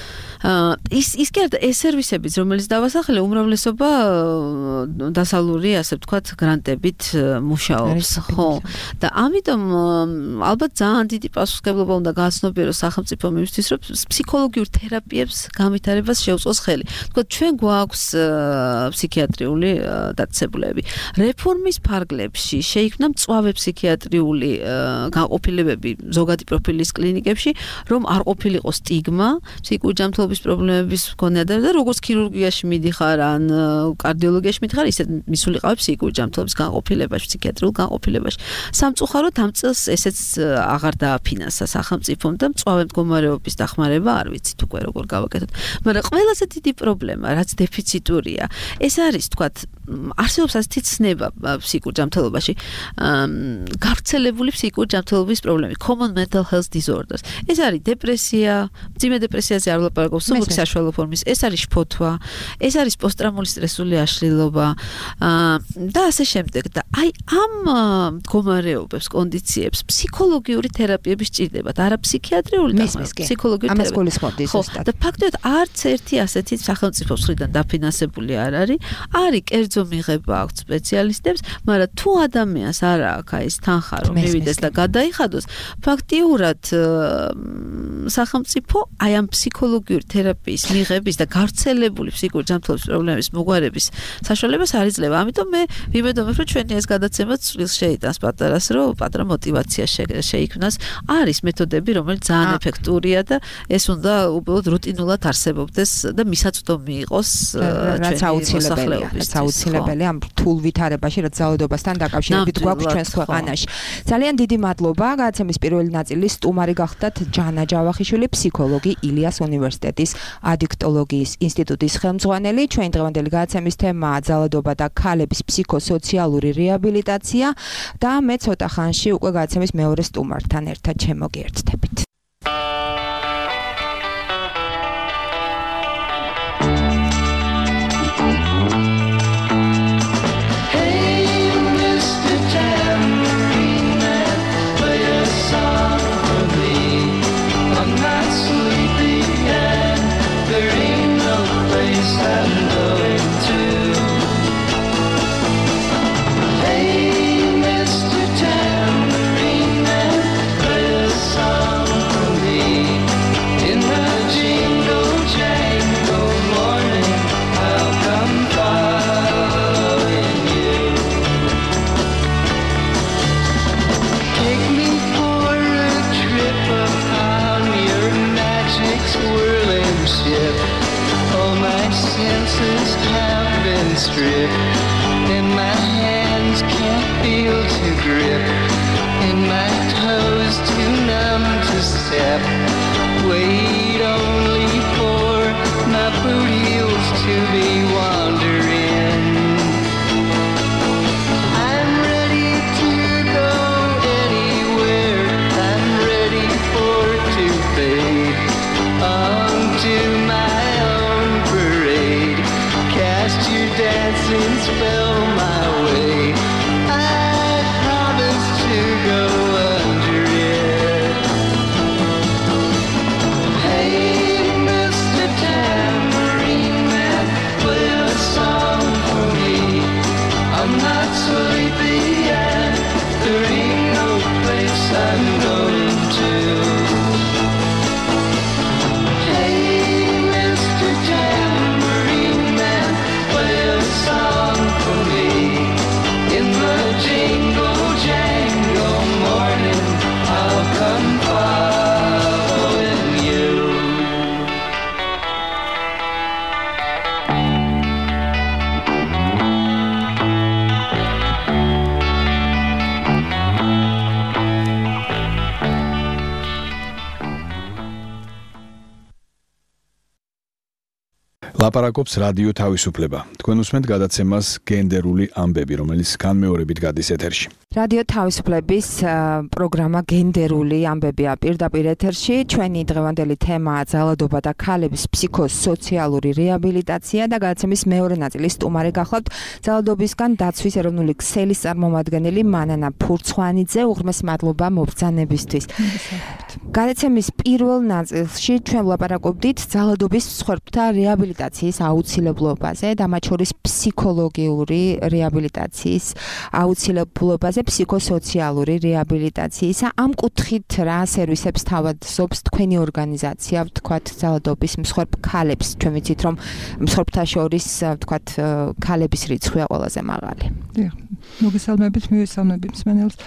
D: ის ის კი არა ეს სერვისებიც რომელიც დავასახელე უმრავლესობა დასავლური ასე ვთქვათ გრანტებით მუშაობს ხო და ამიტომ ალბათ ძალიან დიდი პასუხისმგებლობა უნდა გააცნობიეროს სახელმწიფო მისთვის რომ ფსიქოლოგიურ თერაპიებს განვითარებას შეუწყოს ხელი ვთქვათ ჩვენ გვაქვს ფსიქიატრიული დაწესებულებები რეფორმის ფარგლებში შეიქმნა მწვავე ფსიქიატრიული განყოფილებები ზოგადი პროფილის კლინიკებში რომ არ ყოფილიყო სტიგმა ფსიქიკური ჯანმრთელობის პრობლემების მქონე ადამიანს და როგორც ქირურგიაში მიდიხარ ან კარდიოლოგიაში მიდიხარ ისე მისულიყავი ფსიქიკური ჯანმრთელობის განყოფილებაში ფსიქიატრიულ განყოფილებაში სამწუხაროდ ამ წელს ესეც აღარ დააფინანსა სახელმწიფომ და მწვავე მდგომარეობის დახმარება არ ვიცით უკვე როგორ გავაკეთოთ მაგრამ ყველაზე დიდი პრობლემა რაც დეფიციტურია ეს არის თქვათ არსებობს ასეთი ცნება ფსიქურ ჯანმრთელობაში გავრცელებული ფსიქური ჯანმრთელობის პრობლემები common mental health disorders ეს არის დეპრესია მძიმე დეპრესიაზე არ ვლაპარაკობ სულიერ საშუალო ფორმის ეს არის შფოთვა ეს არის პოსტტრაუმული სტრესული აშლილობა და ასე შემდეგ და აი ამ მდგომარეობებს კონდიციებს ფსიქოლოგიური თერაპიები სჭირდებათ არა ფსიქიატრიული და ფსიქოლოგიური
C: ამას გულისხმობდი ზუსტად
D: და ფაქტობრივად არც ერთი ასეთი სახელმწიფოს მხრიდან დაფინანსებული არ არის არის კერძო მიღება აქვს სპეციალისტებს მაგრამ თუ ადამიანს არ აქვს აი ეს თანხა რომ მივიდეს და გადაიხადოს ფაქტიურად სახელმწიფო აი ამ ფსიქოლოგიური თერაპიის მიღების და გავრცელებული ფსიქიკური ჯანმრთელობის პრობლემების მოგვარების საშუალებას არ იძლევა. ამიტომ მე ვიმედოვნებ, რომ ჩვენი ეს გადაცემა წვრილს შეიტანს პატარას, რომ პატარა მოტივაცია შეიქმნას. არის მეთოდები, რომელიც ძალიან ეფექტურია და ეს უნდა უბრალოდ რუტინულად არსებობდეს და მისაწვდომი იყოს
C: რაც აუცილებელია. რაც აუცილებელია ამ რთულ ვითარებაში, რაც ძალადობასთან დაკავშირებით გვაქვს ჩვენს ქვეყანაში. ძალიან დიდი მადლობა. გადაცემის პირველი ნაწილის სტუმარი გახდათ ჯანა ჯავახიშვილი, ფსიქოლოგი, ილიას უნივერსიტეტის ადიქტოლოგიის ინსტიტუტის ხელმძღვანელი. ჩვენი დღევანდელი გადაცემის თემაა ძალადობა და ქალების ფსიქოსოციალური რეაბილიტაცია და მე ცოტა ხანში უკვე გადაცემის მეორე სტუმართან ერთად შემოგიერთდებით.
E: And my hands can't feel to grip, and my toes too numb to step. Wait only for my boot heels to be wandering. I'm ready to go anywhere. I'm ready for to fade onto my own parade. Cast your dancing spell my way. I promise to go under it. Hey, Mister Tambourine Man, play a song for me. I'm not sleepy yet. There ain't no place I'm going to. Hey, Mister Tambourine Man, play a song for me. In the jingle jangle morning, I'll come following you.
B: ლაპარაკობს რადიო თავისუფლება. თქვენ უსმენთ გადაცემას გენდერული ამბები, რომელიც განმეორებით გადის ეთერში.
C: რადიო თავისუფლების პროგრამა გენდერული ამბებია პირდაპირ ეთერში. ჩვენი დღევანდელი თემაა ძალადობა და ქალების ფსიქოსოციალური რეაბილიტაცია და გადაცემის მეორე ნაწილის სტუმარი გახლავთ ძალადობისგან დაცვის ეროვნული ქსელის წარმომადგენელი მანანა ფურცხვანიძე. უღრმესი მადლობა მობრძანებისთვის. გადაცემის პირველ ნაწილში ჩვენ ვლაპარაკობდით ძალადობის მსხვერპლთა რეაბილიტაციის აუცილებლობაზე და მათ შორის ფსიქოლოგიური რეაბილიტაციის აუცილებლობაზე, ფსიქოსოციალური რეაბილიტაციისა. ამ კუთხით რა სერვისებს თავადობს თქვენი ორგანიზაცია, ვთქვათ, ძალადობის მსხვერპ ქალებს? ჩვენ ვიცით, რომ მსხვერპთა შორის, ვთქვათ, ქალების რიცხვია ყველაზე მაღალი.
F: დიახ, მოგესალმებით, მივესალმებით მსმენელს.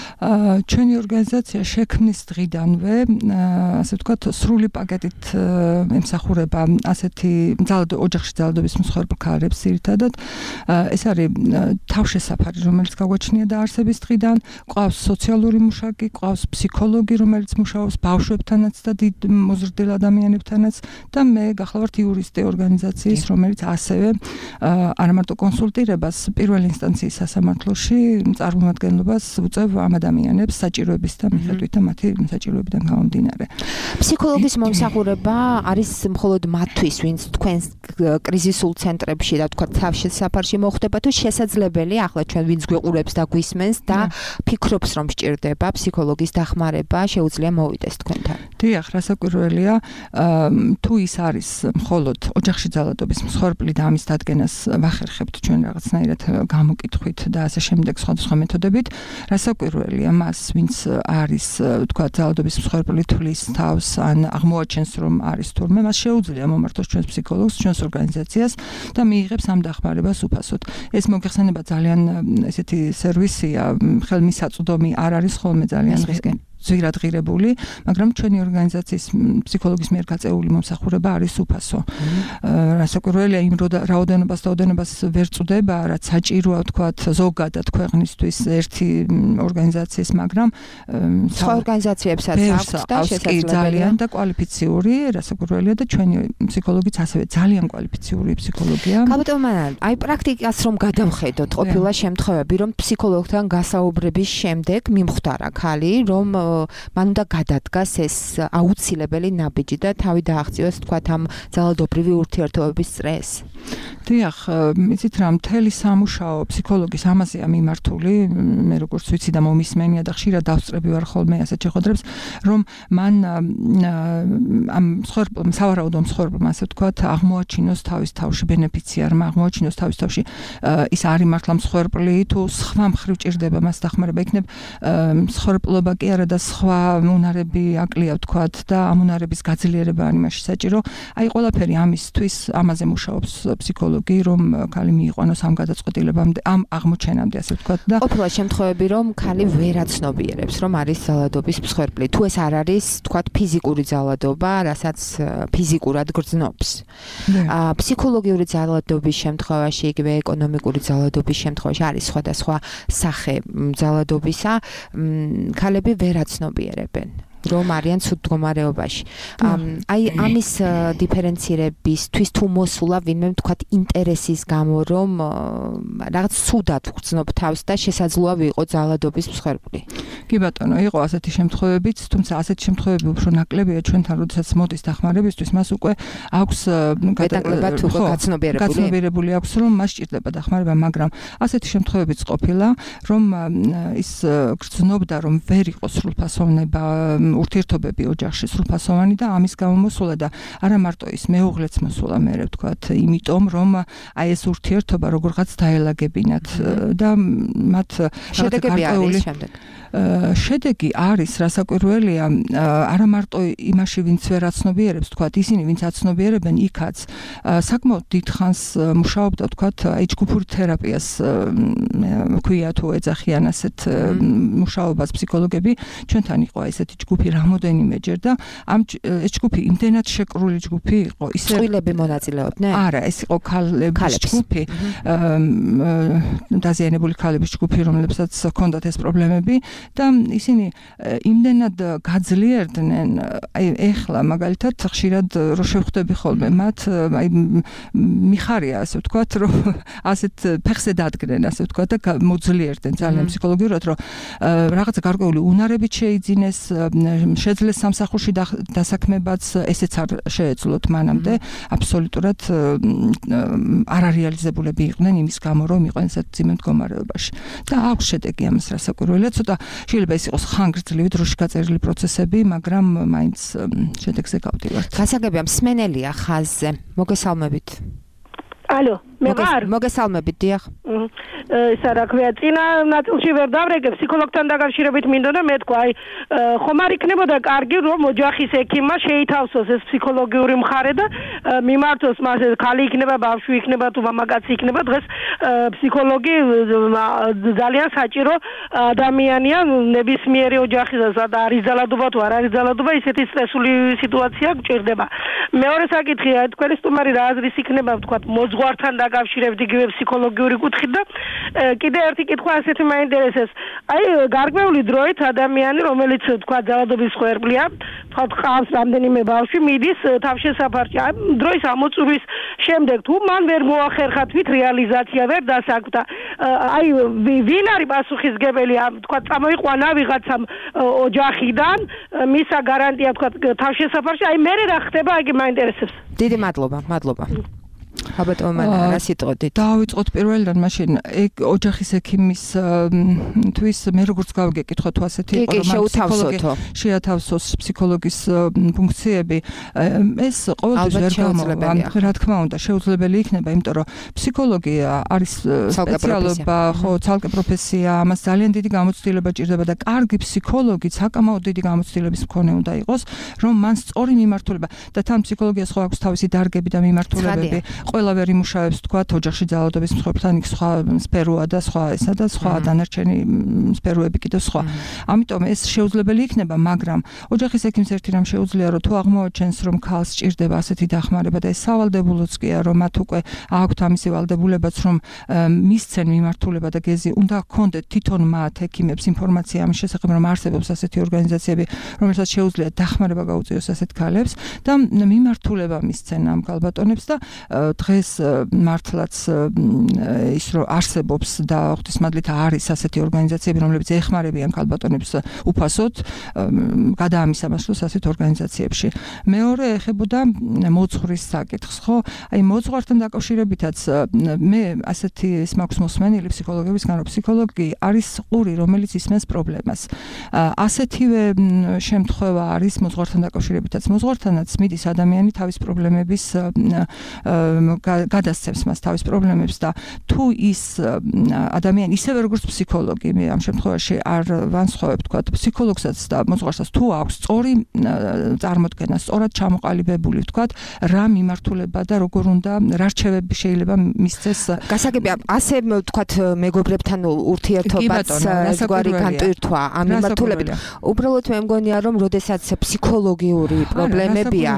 F: ჩვენი ორგანიზაცია შექმნის დღიდანვე, ასე ვთქვათ, სრული პაკეტით ემსახურება ასეთი ძალადო ოჯახში ძალადობის მსხვერპლ ქალებს ძირითადად. ეს არის თავშესაფარი, რომელიც გაგვაჩნია დაარსების დღიდან, ყავს სოციალური მუშაკი, ყავს ფსიქოლოგი, რომელიც მუშაობს ბავშვებთანაც და დიდ მოზრდილ ადამიანებთანაც და მე გახლავართ იურისტი ორგანიზაციის, რომელიც ასევე არა მარტო კონსულტირებას პირველ ინსტანციის სასამართლოში წარმომადგენლობას უწევ ამ ადამიანებს საჭიროებისთან მიხედვით და მათი საჭიროებიდან გამომდინარე.
C: ფსიქოლოგის მომსახურება არის მხოლოდ მათთვის, ვინც თქვენს კრიზისულ ცენტრებში და თქვა თავშესაფარში მოხდება, თუ შესაძლებელია ახლა ჩვენ ვინც გვიყურებს და გვისმენს და ფიქრობს რომ სჭირდება ფსიქოლოგის დახმარება, შეუძლია მოვიდეს თქვენთან.
F: დიახ, რასაკვირველია, თუ ის არის მხოლოდ ოჯახში ძალადობის მსხვერპლი და ამის დადგენას ვახერხებთ ჩვენ რაღაცნაირად გამოკითხვით და ასე შემდეგ სხვადასხვა მეთოდებით, რასაკვირველია მას, ვინც არის თქვა ძალადობის მსხვერპლი თვლის თავს ან აღმოაჩენს რომ არის თურმე, მას შეუძლია მომართოს ჩვენს ფსიქოლოგს, ჩვენს ორგანიზაციას და მიიღებს ამ დახმარებას უფასოდ. ეს მოგეხსენება ძალიან ესეთი სერვისია, ხელმისაწვდომი არ არის ხოლმე ძალიან ზვირად ღირებული, მაგრამ ჩვენი ორგანიზაციის ფსიქოლოგის მიერ გაწეული მომსახურება არის უფასო. რასაკვირველია, იმ რაოდენობას და ოდენობას ვერ წვდება, რაც საჭიროა ვთქვათ ზოგადად ქვეყნისთვის ერთი ორგანიზაციის, მაგრამ
C: სხვა ორგანიზაციებსაც აქვს და შესაძლებელია
F: ძალიან და კვალიფიციური, რასაკვირველია და ჩვენი ფსიქოლოგიც ასევე ძალიან კვალიფიციური ფსიქოლოგია.
C: კაპიტან მანან, აი პრაქტიკას რომ გადავხედოთ, ყოფილა შემთხვევები, რომ ფსიქოლოგთან გასაუბრების შემდეგ მიმხვდარა ხალი, რომ მან უნდა გადადგას ეს აუცილებელი ნაბიჯი და თავი დააღწიოს თქვათ ამ ძალადობრივი ურთიერთობების წრეს.
F: დიახ, იცით რა, მთელი სამუშაო ფსიქოლოგის ამაზეა მიმართული, მე როგორც ვიცი და მომისმენია და ხშირად დავსწრები ვარ ხოლმე ასეთ შეხვედრებს, რომ მან ამ მსხვერპლ სავარაუდო მსხვერპლმა ასე ვთქვათ, აღმოაჩინოს თავის თავში ბენეფიციარმა, აღმოაჩინოს თავის თავში ის არის მართლა მსხვერპლი თუ სხვა მხრივ ჭირდება მას დახმარება, იქნებ მსხვერპლობა კი არა და სხვა უნარები აკლია ვთქვათ და ამ უნარების გაძლიერება არის მაშინ საჭირო. აი ყველაფერი ამისთვის ამაზე მუშაობს ფსიქოლოგი, რომ ხალი მიიყვანოს ამ გადაწყვეტილებამდე, ამ აღმოჩენამდე ასე ვთქვათ და
C: ყოფილა შემთხვევები, რომ ხალი ვერ აცნობიერებს, რომ არის ძალადობის მსხვერპლი. თუ ეს არ არის, ვთქვათ, ფიზიკური ძალადობა, რასაც ფიზიკურად გრძნობს. აა ფსიქოლოგიური ძალადობის შემთხვევაში, იგივე ეკონომიკური ძალადობის შემთხვევაში არის სხვადასხვა სახე ძალადობისა, ხალები ვერ აცნობიერებენ, რომ არიან ცუდ მდგომარეობაში. აი ამის დიფერენცირებისთვის თუ მოსულა ვინმე თქვათ ინტერესის გამო, რომ რაღაც ცუდად გრძნობ თავს და შესაძლოა ვიყო ძალადობის მსხვერპლი.
F: კი ბატონო, იყო ასეთი შემთხვევებიც, თუმცა ასეთი შემთხვევები უფრო ნაკლებია ჩვენთან, როდესაც მოდის დახმარებისთვის, მას უკვე აქვს
C: მეტნაკლებად უკვე გაცნობიერებული.
F: გაცნობიერებული აქვს, რომ მას სჭირდება დახმარება, მაგრამ ასეთი შემთხვევებიც ყოფილა, რომ ის გრძნობდა, რომ ვერ იყო სრულფასოვნება ურთიერთობები ოჯახში სრულფასოვანი და ამის გამო მოსულა და არა მარტო ის მეუღლეც მოსულა მერე ვთქვათ, იმიტომ რომ აი ეს ურთიერთობა როგორღაც დაელაგებინათ და მათ
C: შედეგები არის შემდეგ.
F: შედეგი არის, რასაკვირველია, არა მარტო იმაში, ვინც ვერ აცნობიერებს, ვთქვათ, ისინი, ვინც აცნობიერებენ, იქაც საკმაოდ დიდხანს მუშაობდა, ვთქვათ, აი ჯგუფური თერაპიას ქვია თუ ეძახიან ასეთ მუშაობას ფსიქოლოგები, ჩვენთან იყო ესეთი ჯგუფი რამოდენიმეჯერ და ამ ეს ჯგუფი იმდენად შეკრული ჯგუფი იყო, ისე
C: წყვილები მონაწილეობდნენ?
F: არა, ეს იყო ქალების ჯგუფი, დაზიანებული ქალების ჯგუფი, რომლებსაც ჰქონდათ ეს პრობლემები და ისინი იმდენად გაძლიერდნენ, აი ეხლა მაგალითად ხშირად რო შევხვდები ხოლმე მათ, აი მიხარია ასე ვთქვათ, რომ ასეთ ფეხზე დადგნენ, ასე ვთქვათ და მოძლიერდნენ ძალიან ფსიქოლოგიურად, რომ რაღაცა გარკვეული უნარებით შეიძინეს, შეძლეს სამსახურში დასაქმებაც, ესეც არ შეეძლოთ მანამდე, აბსოლუტურად არარეალიზებულები იყვნენ იმის გამო, რომ იყვნენ ესეთ ძიმე მდგომარეობაში. და აქვს შედეგი ამას, რასაკვირველია, ცოტა შეიძლება ის იყოს ხანგრძლივი დროში გაწერილი პროცესები, მაგრამ მაინც შედეგზე გავდივართ.
C: გასაგებია მსმენელია ხაზზე. მოგესალმებით.
G: ალო, მე ვარ?
C: მოგესალმებით, დიახ.
G: ისა რა ქვია, წინა ნაწილში ვერ დავრეგე, ფსიქოლოგთან დაკავშირებით მინდოდა მეთქვა, აი ხომ არ იქნებოდა კარგი, რომ ოჯახის ექიმმა შეითავსოს ეს ფსიქოლოგიური მხარე და მიმართოს მას, ქალი იქნება, ბავშვი იქნება თუ მამაკაცი იქნება, დღეს ფსიქოლოგი ძალიან საჭირო ადამიანია, ნებისმიერი ოჯახის და არის ძალადობა თუ არ არის ძალადობა, ისეთი სტრესული სიტუაცია გჭირდება. მეორე საკითხია, თქვენი სტუმარი რა აზრის იქნება, ვთქვათ, მოძღვართან დაკავშირებით იგივე ფსიქოლოგიური კუთხით და კიდე ერთი კითხვა ასეთი მაინტერესებს. აი გარკვეული დროით ადამიანი, რომელიც თქვა ძალადობის მსხვერპლია, თქვა ყავს რამდენიმე ბავშვი, მიდის თავშესაფარში. აი დროის ამოწურვის შემდეგ თუ მან ვერ მოახერხა თვით რეალიზაცია, ვერ დასაქმდა. აი ვინ არის პასუხისგებელი, თქვა წამოიყვანა ვიღაცამ ოჯახიდან, მისა გარანტია თქვა თავშესაფარში. აი მე რა ხდება, აი მაინტერესებს.
C: დიდი მადლობა, მადლობა. ალბათ მან რა სიტყვით
F: დავიწყოთ პირველიდან მაშინ ეგ ოჯახის ექიმის თვის მე როგორც გავიგეკითხო თუ ასეთი
C: იყო რომ შეუთავსოთო
F: შეათავსოს ფსიქოლოგის ფუნქციები ეს ყოველთვის ვერ გამოვა რა თქმა უნდა შეუძლებელი იქნება იმიტომ რომ ფსიქოლოგი არის სპეციალობა ხო ცალკე პროფესია ამას ძალიან დიდი გამოცდილება ჭირდება და კარგი ფსიქოლოგი საკამაოდ დიდი გამოცდილების მქონე უნდა იყოს რომ მან სწორი მიმართულება და თან ფსიქოლოგიას ხო აქვს თავისი დარგები და მიმართულებები ყველა ვერ იმუშავებს თქვა ოჯახში ძალადობის მსხვერპლთან იქ სხვა სფეროა და სხვა ესა და სხვა დანარჩენი სფეროები კიდევ სხვა. ამიტომ ეს შეუძლებელი იქნება, მაგრამ ოჯახის ექიმს ერთი რამ შეუძლია რომ თუ აღმოაჩენს რომ ქალს სჭირდება ასეთი დახმარება და ეს სავალდებულოც კი არა რომ მათ უკვე აქვთ ამისი ვალდებულებაც რომ მისცენ მიმართულება და გეზი უნდა ჰქონდეთ თვითონ მათ ექიმებს ინფორმაცია ამის შესახებ რომ არსებობს ასეთი ორგანიზაციები რომელსაც შეუძლია დახმარება გაუწიოს ასეთ ქალებს და მიმართულება მისცენ ამ ქალბატონებს და დღეს მართლაც ის რომ არსებობს და ღვთისმადლით არის ასეთი ორგანიზაციები რომლებიც ეხმარებიან ქალბატონებს უფასოდ გადაამისამართლოს ასეთ ორგანიზაციებში. მეორე ეხებოდა მოძღვრის საკითხს, ხო? აი მოძღვართან დაკავშირებითაც მე ასეთი ის მაქვს მოსმენილი ფსიქოლოგებისგან რომ ფსიქოლოგი არის ყური რომელიც ისმენს პრობლემას. ასეთივე შემთხვევა არის მოძღვართან დაკავშირებითაც. მოძღვართანაც მიდის ადამიანი თავის პრობლემების გადასცემს მას თავის პრობლემებს და თუ ის ადამიანი ისევე როგორც ფსიქოლოგი მე ამ შემთხვევაში არ ვანსხვავებ თქვა ფსიქოლოგსაც და მოძღვარსაც თუ აქვს სწორი წარმოდგენა, სწორად ჩამოყალიბებული თქვა რა მიმართულება და როგორ უნდა რა რჩევები შეიძლება მისცეს.
C: გასაგებია ასე თქვა მეგობრებთან ურთიერთობაც ზღვარი განტვირთვა ამ მიმართულებით. უბრალოდ მე მგონია რომ როდესაც ფსიქოლოგიური პრობლემებია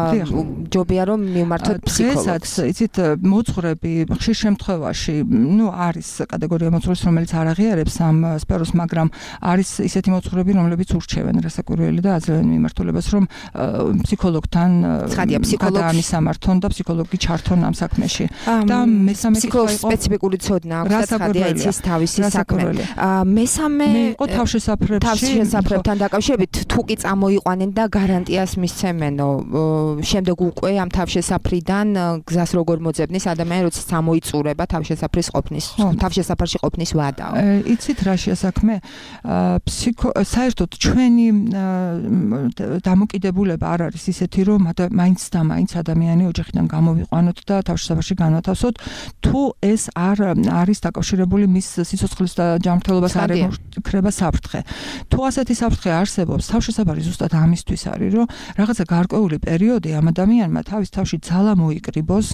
C: ჯობია რომ მიმართოთ ფსიქოლოგს.
F: იცით მოძღვრები ხშირ შემთხვევაში ნუ არის კატეგორია მოძღვრის რომელიც არ აღიარებს ამ სფეროს მაგრამ არის ისეთი მოძღვრები რომლებიც ურჩევენ რასაკვირველი და აძლევენ მიმართულებას რომ ფსიქოლოგთან გადაამისამართონ და ფსიქოლოგი ჩართონ ამ საქმეში და მესამე
C: ფსიქოლოგის სპეციფიკური ცოდნა აქვს ხადია იცის თავისი საქმე მესამე
F: იყო თავშესაფრებში
C: თავშესაფრებთან დაკავშირებით თუ კი წამოიყვანენ და გარანტიას მისცემენო შემდეგ უკვე ამ თავშესაფრიდან გზას როგორ მოძებნის ადამიანი როცა წამოიწურება თავშესაფრის ყოფნის თავშესაფარში ყოფნის ვადა.
F: იცით რაშია საქმე? ფსიქო საერთოდ ჩვენი დამოკიდებულება არ არის ისეთი რომ მაინც და მაინც ადამიანი ოჯახიდან გამოვიყვანოთ და თავშესაფარში განვათავსოთ თუ ეს არ არის დაკავშირებული მის სიცოცხლის და ჯანმრთელობას არ ეკრება საფრთხე. თუ ასეთი საფრთხე არსებობს თავშესაფარი ზუსტად ამისთვის არის რომ რაღაცა გარკვეული პერიოდი ამ ადამიანმა თავის თავში ძალა მოიკრიბოს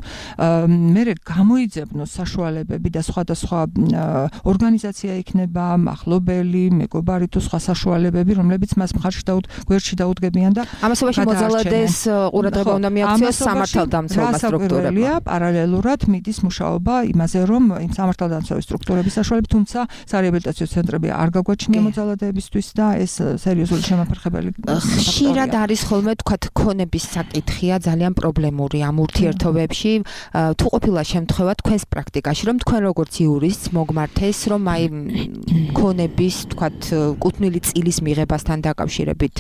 F: მერე გამოიძებნოს საშუალებები და სხვადასხვა ორგანიზაცია იქნება მახლობელი, მეგობარი თუ სხვა საშუალებები, რომლებიც მას მხარში დაუთ გვერდში დაუდგებიან და
C: ამასობაში მოძალადეს ყურადღება უნდა მიაქციოს სამართალდამცავ სტრუქტურებმა.
F: პარალელურად მიდის მუშაობა იმაზე, რომ იმ სამართალდამცავი სტრუქტურების საშუალებით, თუმცა სარეაბილიტაციო ცენტრები არ გაგვაჩნია მოძალადებისთვის და ეს სერიოზული შემაფრხებელი
C: ხშირად არის ხოლმე თქვათ ქონების საკითხია ძალიან პრობლემური ამ ურთიერთობებში. თუ ყოფილა შემთხვევა თქვენს პრაქტიკაში, რომ თქვენ როგორც იურისტს მოგმართეს, რომ აი ქონების თქვათ კუთვნილი წილის მიღებასთან დაკავშირებით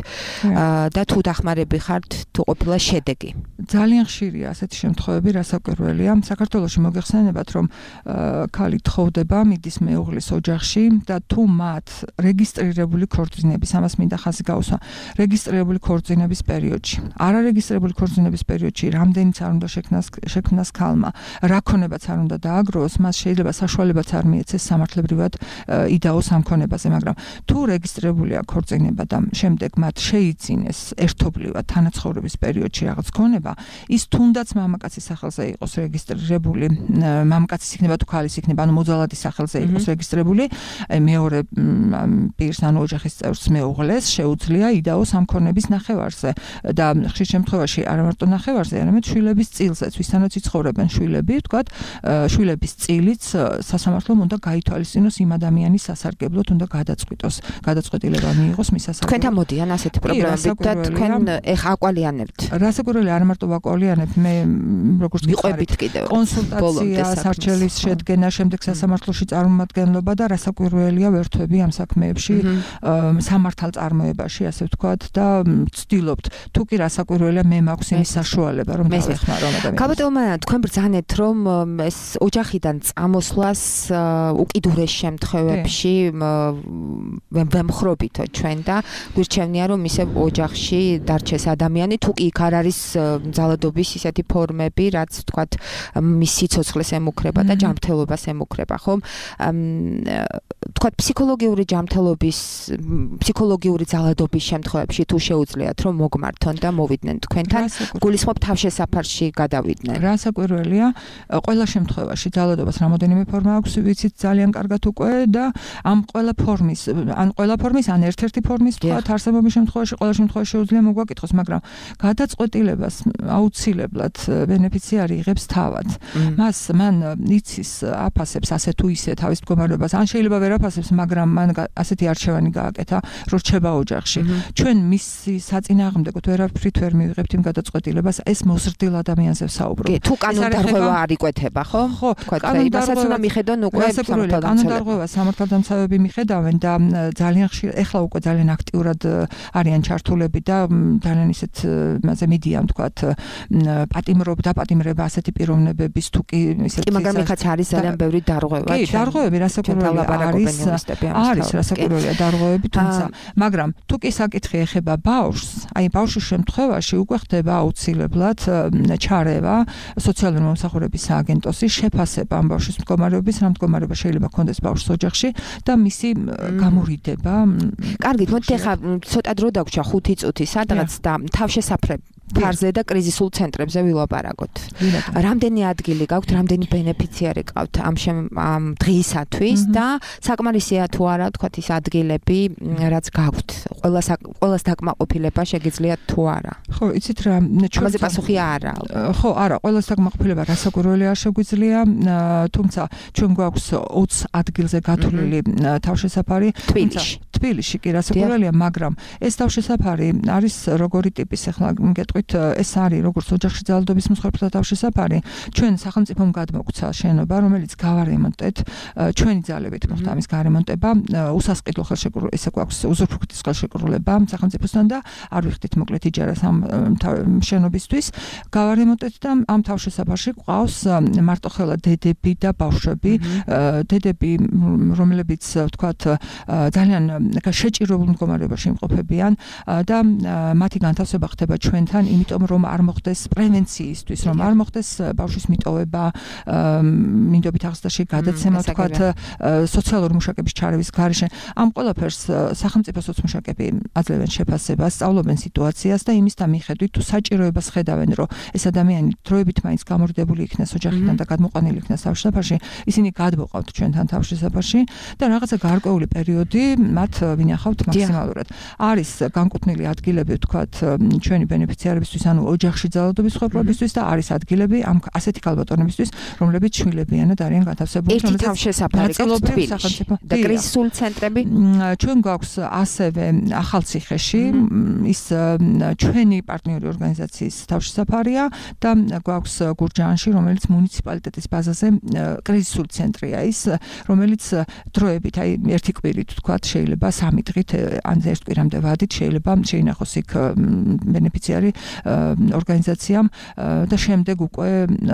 C: და თუ დახმარები ხართ, თუ ყოფილა შედეგი.
F: ძალიან ხშირია ასეთი შემთხვევები, რასაკვირველია. საქართველოში მოგეხსენებათ, რომ ქალი თხოვდება, მიდის მეუღლის ოჯახში და თუ მათ რეგისტრირებული ქორწინების, ამას მინდა ხაზი გაუსვა, რეგისტრირებული ქორწინების პერიოდში, არარეგისტრირებული ქორწინების პერიოდში, რამდენიც არ უნდა შექმნას შექმნას ქალმა, რა ქონებაც არ უნდა დააგროვოს, მას შეიძლება საშუალებაც არ მიეცეს სამართლებრივად იდაოს ამ ქონებაზე, მაგრამ თუ რეგისტრირებულია ქორწინება და შემდეგ მათ შეიძინეს ერთობლივად თანაცხოვრების პერიოდში რაღაც ქონება, ის თუნდაც მამაკაცის სახელზე იყოს რეგისტრირებული, მამაკაცის იქნება თუ ხალის იქნება, ანუ მოძალადის სახელზე იყოს რეგისტრირებული, მეორე პირს ანუ ოჯახის წევრს მეუღლეს შეუძლია იდაოს ამ ქონების ნახევარზე და ხშირ შემთხვევაში არა მარტო ნახევარზე, არამედ შვილების წილზეც, ვისთანაც იცხოვრებენ შვილები, ვთქვათ, შვილების წილიც სასამართლომ უნდა გაითვალისწინოს იმ ადამიანის სასარგებლოდ, უნდა გადაწყვიტოს, გადაწყვეტილება მიიღოს მის სასარგებლოდ.
C: თქვენთან მოდიან ასეთი პრობლემები და თქვენ ეხ აყვალიანებთ.
F: რასაკვირველი არ მარტო ვაყვალიანებთ, მე როგორც
C: მიყვებით კიდევ
F: კონსულტაცია, სარჩელის შედგენა, შემდეგ სასამართლოში წარმომადგენლობა და რასაკვირველია ვერთვები ამ საქმეებში, სამართალ წარმოებაში, ასე ვთქვათ და ვცდილობთ. თუ კი რასაკვირველია, მე მაქვს იმის საშუალება, რომ დავეხმარო ადამიანს.
C: ქალბატონმა თამანა თქვენ ბრძანეთ რომ ეს ოჯახიდან წამოსვლას უკიდურეს შემთხვევებში ვემხრობითო ჩვენ და გვირჩევნია რომ ისე ოჯახში დარჩეს ადამიანი თუ კი იქ არ არის ძალადობის ისეთი ფორმები რაც თქვათ მის სიცოცხლეს ემუქრება და ჯანმრთელობას ემუქრება ხო თქვათ ფსიქოლოგიური ჯანმრთელობის ფსიქოლოგიური ძალადობის შემთხვევებში თუ შეუძლიათ რომ მოგმართონ და მოვიდნენ თქვენთან გულისხმობ თავშესაფარში გადავიდნენ
F: რა საკვირველია ყველა შემთხვევაში ძალადობას რამოდენიმე ფორმა აქვს ვიცით ძალიან კარგად უკვე და ამ ყველა ფორმის ან ყველა ფორმის ან ერთ-ერთი ფორმის თქვათ არსებობის შემთხვევაში ყველა შემთხვევაში შეუძლია მოგვაკითხოს მაგრამ გადაწყვეტილებას აუცილებლად ბენეფიციარი იღებს თავად მას მან იცის აფასებს ასე თუ ისე თავის მდგომარეობას ან შეიძლება ვერ აფასებს მაგრამ მან ასეთი არჩევანი გააკეთა რომ რჩება ოჯახში ჩვენ მისი საწინააღმდეგოდ ვერაფრით ვერ მივიღებთ იმ გადაწყვეტილებას ეს მოზრდილ ადამიანზე ვსაუბრობ
C: თუ კანონდარღვევა არ იკვეთება ხო
F: ხო
C: კანონდარღვევას უნდა მიხედონ უკვე
F: კანონდარღვევა სამართალდამცავები მიხედავენ და ძალიან ხშირად ეხლა უკვე ძალიან აქტიურად არიან ჩართულები და ძალიან ისეთ მასე მიდიან თქვათ პატიმრობ და პატიმრება ასეთი პიროვნებების თუ კი ისეთი
C: კი მაგრამ ეხაც არის ძალიან ბევრი დარღვევა
F: კი დარღვევები რასაკვირველია არის არის რასაკვირველია დარღვევები თუმცა მაგრამ თუ კი საკითხი ეხება ბავშვს აი ბავშვის შემთხვევაში უკვე ხდება აუცილებლად ჩარევა სოციალური მომსახურების სააგენტოსი შეფასება ამ ბავშვის მდგომარეობის რა მდგომარეობა შეიძლება ქონდეს ბავშვს ოჯახში და მისი გამორიდება
C: კარგით მოდით ახლა ცოტა დრო დაგვრჩა ხუთი წუთი სადღაც და თავშესაფრებ ფარზე და კრიზისულ ცენტრებზე ვილაპარაკოთ. რამდენი ადგილი გაქვთ, რამდენი ბენეფიციარი გაქვთ ამ ამ დღისათვის და საკმარისია თუ არა თქვათ ის ადგილები, რაც გაქვთ. ყველას ყველას დაკმაყოფილება შეგიძლიათ თუ არა.
F: ხო, იცით რა,
C: ჩვენზე პასუხი არა.
F: ხო, არა, ყველას დაკმაყოფილება რასაკვირველი არ შეგვიძლია, თუმცა ჩვენ გვაქვს ოცი ადგილზე გათვლილი თავშესაფარი
C: თბილისში.
F: თბილისში კი რასაკვირველია, მაგრამ ეს თავშესაფარი არის როგორი ტიპის, ახლა გეტყვით ეს არის როგორც ოჯახში ძალადობის მსხვერპლთა თავშესაფარი, ჩვენ სახელმწიფომ გადმოგვცა შენობა, რომელიც გავარემონტეთ, ჩვენი ძალებით მოხდა ამის გარემონტება, უსასყიდლო ხელშეკრულება, ესე გვაქვს უზურპრუქტის ხელშეკრულება სახელმწიფოსთან და არ ვიხდით მოკლედ იჯარას ამ შენობისთვის, გავარემონტეთ და ამ თავშესაფარში გვყავს მარტოხელა დედები და ბავშვები, დედები, რომლებიც ვთქვათ ძალიან შეჭირებულ მდგომარეობაში იმყოფებიან და მათი განთავსება ხდება ჩვენთან იმიტომ რომ არ მოხდეს პრევენციისთვის, რომ არ მოხდეს ბავშვის მიტოვება, მინდობით აღზრდაში გადაცემა, თქვათ, სოციალური მუშაკების ჩარევის გარეშე. ამ ყველაფერს სახელმწიფო სოციმუშაკები აძლევენ შეფასებას, სწავლობენ სიტუაციას და იმის მიხედვით თუ საჭიროებას ხედავენ, რომ ეს ადამიანი დროებით მაინც გამორიდებული იქნას ოჯახიდან და გადმოყვანილი იქნას თავშესაფარში, ისინი გადმოყავთ ჩვენთან თავშესაფარში და რაღაცა გარკვეული პერიოდი მათ ვინახავთ მაქსიმალურად. არის განკუთვნილი ადგილები, თქვათ, ჩვენი ბენეფიციარებისთვის, ანუ ოჯახში ძალადობის მსხვერპლებისთვის და არის ადგილები ამ ασეთი ქალბატონებისთვის, რომლებიც შვილებიან და არიან განთავსებული,
C: რომლებიც თავშესაფარი გაქვთ თბილისში და კრიზისული ცენტრები.
F: ჩვენ გვაქვს ასევე ახალციხეში, ის ჩვენი პარტნიორი ორგანიზაციის თავშესაფარია და გვაქვს გურჯაანში, რომელიც მუნიციპალიტეტის ბაზაზე კრიზისული ცენტრია ის, რომელიც დროებით, აი ერთი კვირით თქვათ, შეიძლება სამი დღით ან ერთ კვირამდე ვადით შეიძლება შეინახოს იქ ბენეფიციარი ორგანიზაციამ და შემდეგ უკვე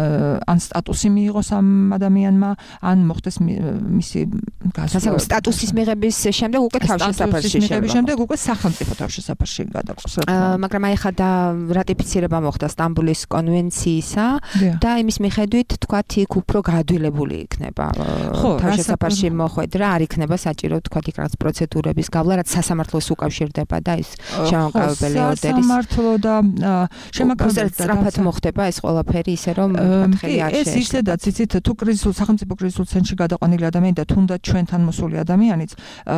F: ან სტატუსი მიიღოს ამ ადამიანმა, ან მოხდეს მისი
C: გასაგები სტატუსის მიღების შემდეგ უკვე თავშესაფარში
F: მიღების შემდეგ უკვე სახელმწიფო თავშესაფარში გადაყოს.
C: მაგრამ აი ხა და რატიფიცირება მოხდა სტამბოლის კონვენციისა და იმის მიხედვით თქვათ იქ უფრო გაადვილებული იქნება თავშესაფარში მოხვედრა, არ იქნება საჭირო თქვათ იქ რაღაც პროცედურების გავლა, რაც სასამართლოს უკავშირდება და ის შემოყალიბებელი ორდერის
F: სამართლო და შემოყალიბებელი
C: სწრაფად მოხდება ეს ყველაფერი ისე რომ ხელი არ
F: შეეშვა. ეს ისედაც იცით თუ კრიზისულ სახელმწიფო კრიზისულ ცენტრში გადაყვანილი ადამიანი და თუნდაც ჩვენთან მოსული ადამიანიც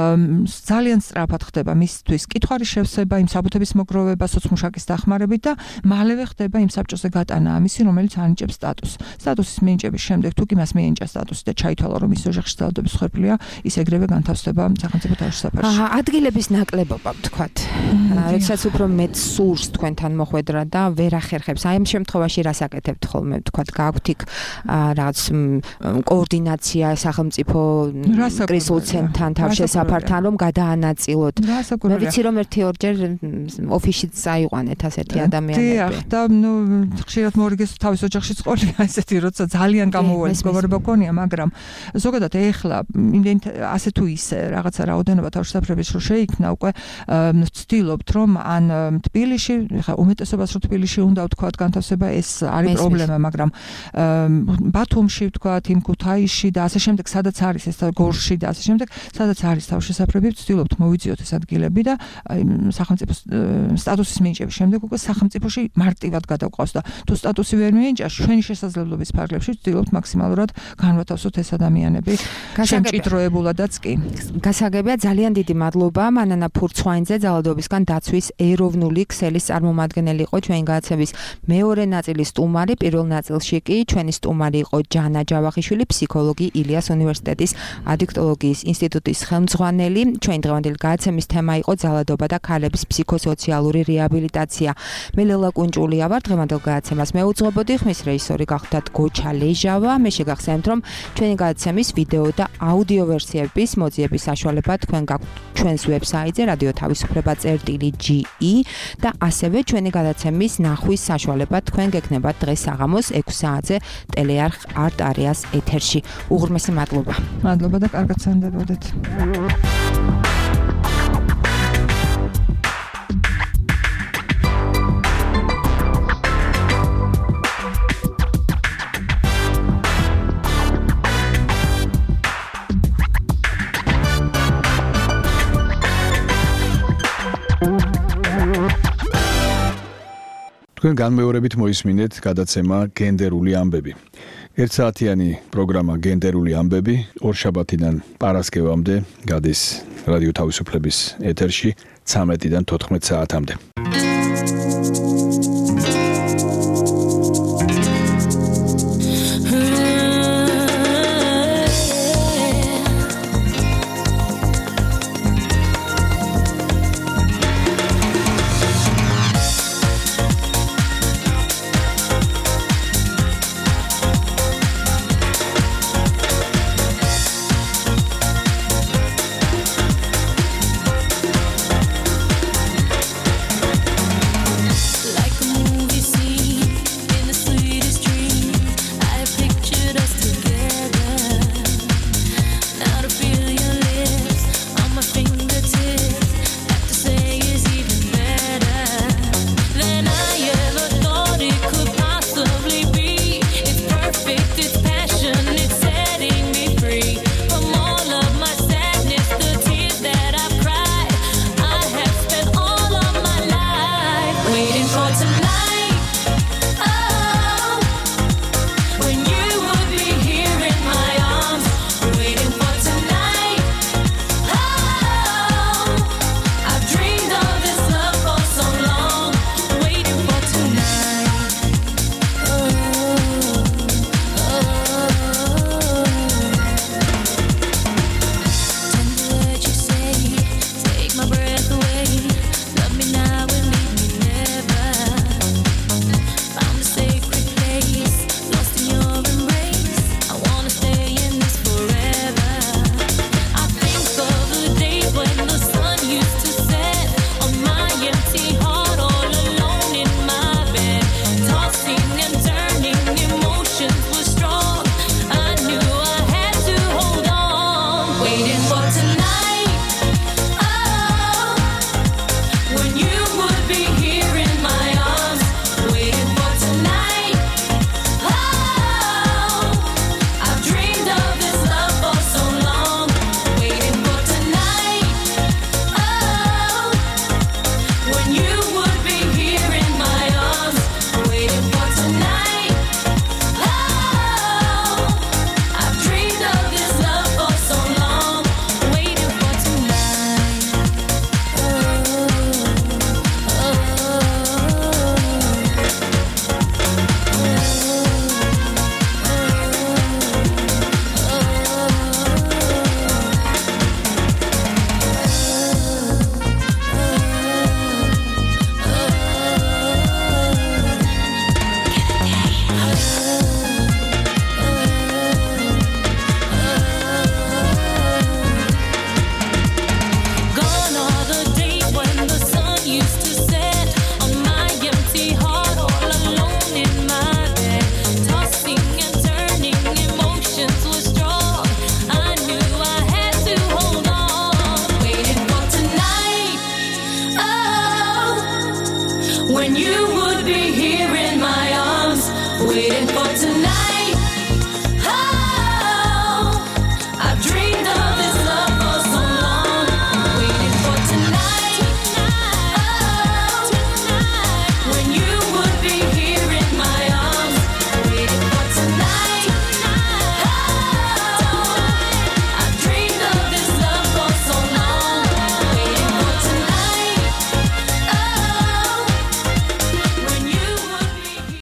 F: ძალიან სწრაფად ხდება მისთვის კითხვის შევსება, იმ საბუთების მოგროვება, სოციმუშაკის დახმარებით და მალევე ხდება იმ საბჭოზე გატანა ამისი, რომელიც ანიჭებს სტატუსს. სტატუსის მინიჭების შემდეგ თუ კი მას მიენიჭა სტატუსი და ჩაითვალა რომ ის ოჯახში ძალადობის მსხვერპლია, ის ეგრევე განთავსდება სახელმწიფო თავშესაფარში. თავისაფარში.
C: აჰა, ადგილების ნაკლებობა ვთქვათ. როდესაც უფრო მეტ სურს თქვენთან მოხვედრა და ვერ ახერხებს. აი ამ შემთხვევაში რას აკეთებთ ხოლმე, ვთქვათ, გაქვთ იქ რაღაც კოორდინაცია სახელმწიფო კრიზისულ ცენტრთან, თავშესაფართან, რომ გადაანაწილოთ. მე ვიცი რომ ერთი ორჯერ ოფისშიც წაიყვანეთ ასეთი ადამიანები.
F: დიახ, და ნუ ხშირად მორიგეს თავის ოჯახში წყოლია ესეთი, როცა ძალიან გამოუველი მდგომარეობა გქონია, მაგრამ ზოგადად ეხლა იმდენ ასე თუ ისე რაღაცა რაოდენობა თავშესაფრების რო შეიქმნა, უკვე ვცდილობთ რომ ან თბილისში, ხა უმეტესობას რო თბილისში უნდა ვთქვათ განთავსება, ეს არის პრობლემა, მაგრამ ბათუმში ვთქვათ, იმ ქუთაისში და ასე შემდეგ, სადაც არის ეს გორში და ასე შემდეგ, სადაც არის თავშესაფრები, ვცდილობთ მოვიძიოთ ეს ადგილები და სახელმწიფო სტატუსის მინიჭების შემდეგ უკვე სახელმწიფოში მარტივად გადავყავს და თუ სტატუსი ვერ მიენიჭა, ჩვენი შესაძლებლობის ფარგლებში ვცდილობთ მაქსიმალურად განვათავსოთ ეს ადამიანები შემჭიდროებულადაც კი.
C: გასაგებია, ძალიან დიდი მადლობა მანანა ფურცვაინძე, ძალადობისგან დაცვის ეროვნული ქსელის წარმომადგენელი იყო ჩვენი გადაცემის მეორე ნაწილის სტუმარი, პირველ ნაწილში კი ჩვენი სტუმარი იყო ჯანა ჯავახიშვილი, ფსიქოლოგი, ილიას უნივერსიტეტის ადიქტოლოგიის ინსტიტუტის ხელმძღვანელი. ჩვენი დღევანდელი გადაცემის თემა იყო ძალადობა და ქალების ფსიქოსოციალური რეაბილიტაცია. მე ლელა კუნჭულია ვარ, დღევანდელ გადაცემას მეუძღვებოდი, ხმის რეჟისორი გახლდათ გოჩა ლეჟავა. მე შეგახსენებთ, რომ ჩვენი გადაცემის ვიდეო და აუდიო ვერსიების მოძიების საშუალება თქვენ გაქვთ ჩვენს ვებსაიტზე რადიო თავისუფლება წერტილი ჯი ი და ასევე ჩვენი გადაცემის ნახვის საშუალება თქვენ გექნებათ დღეს საღამოს ექვსი საათზე ტელეარხ არტ არეას ეთერში. უღრმესი მადლობა.
F: მადლობა და კარგად სანდებოდეთ.
B: თქვენ განმეორებით მოისმინეთ გადაცემა გენდერული ამბები. ერთსაათიანი პროგრამა გენდერული ამბები ორშაბათიდან პარასკევამდე გადის რადიო თავისუფლების ეთერში ცამეტიდან თოთხმეტ საათამდე.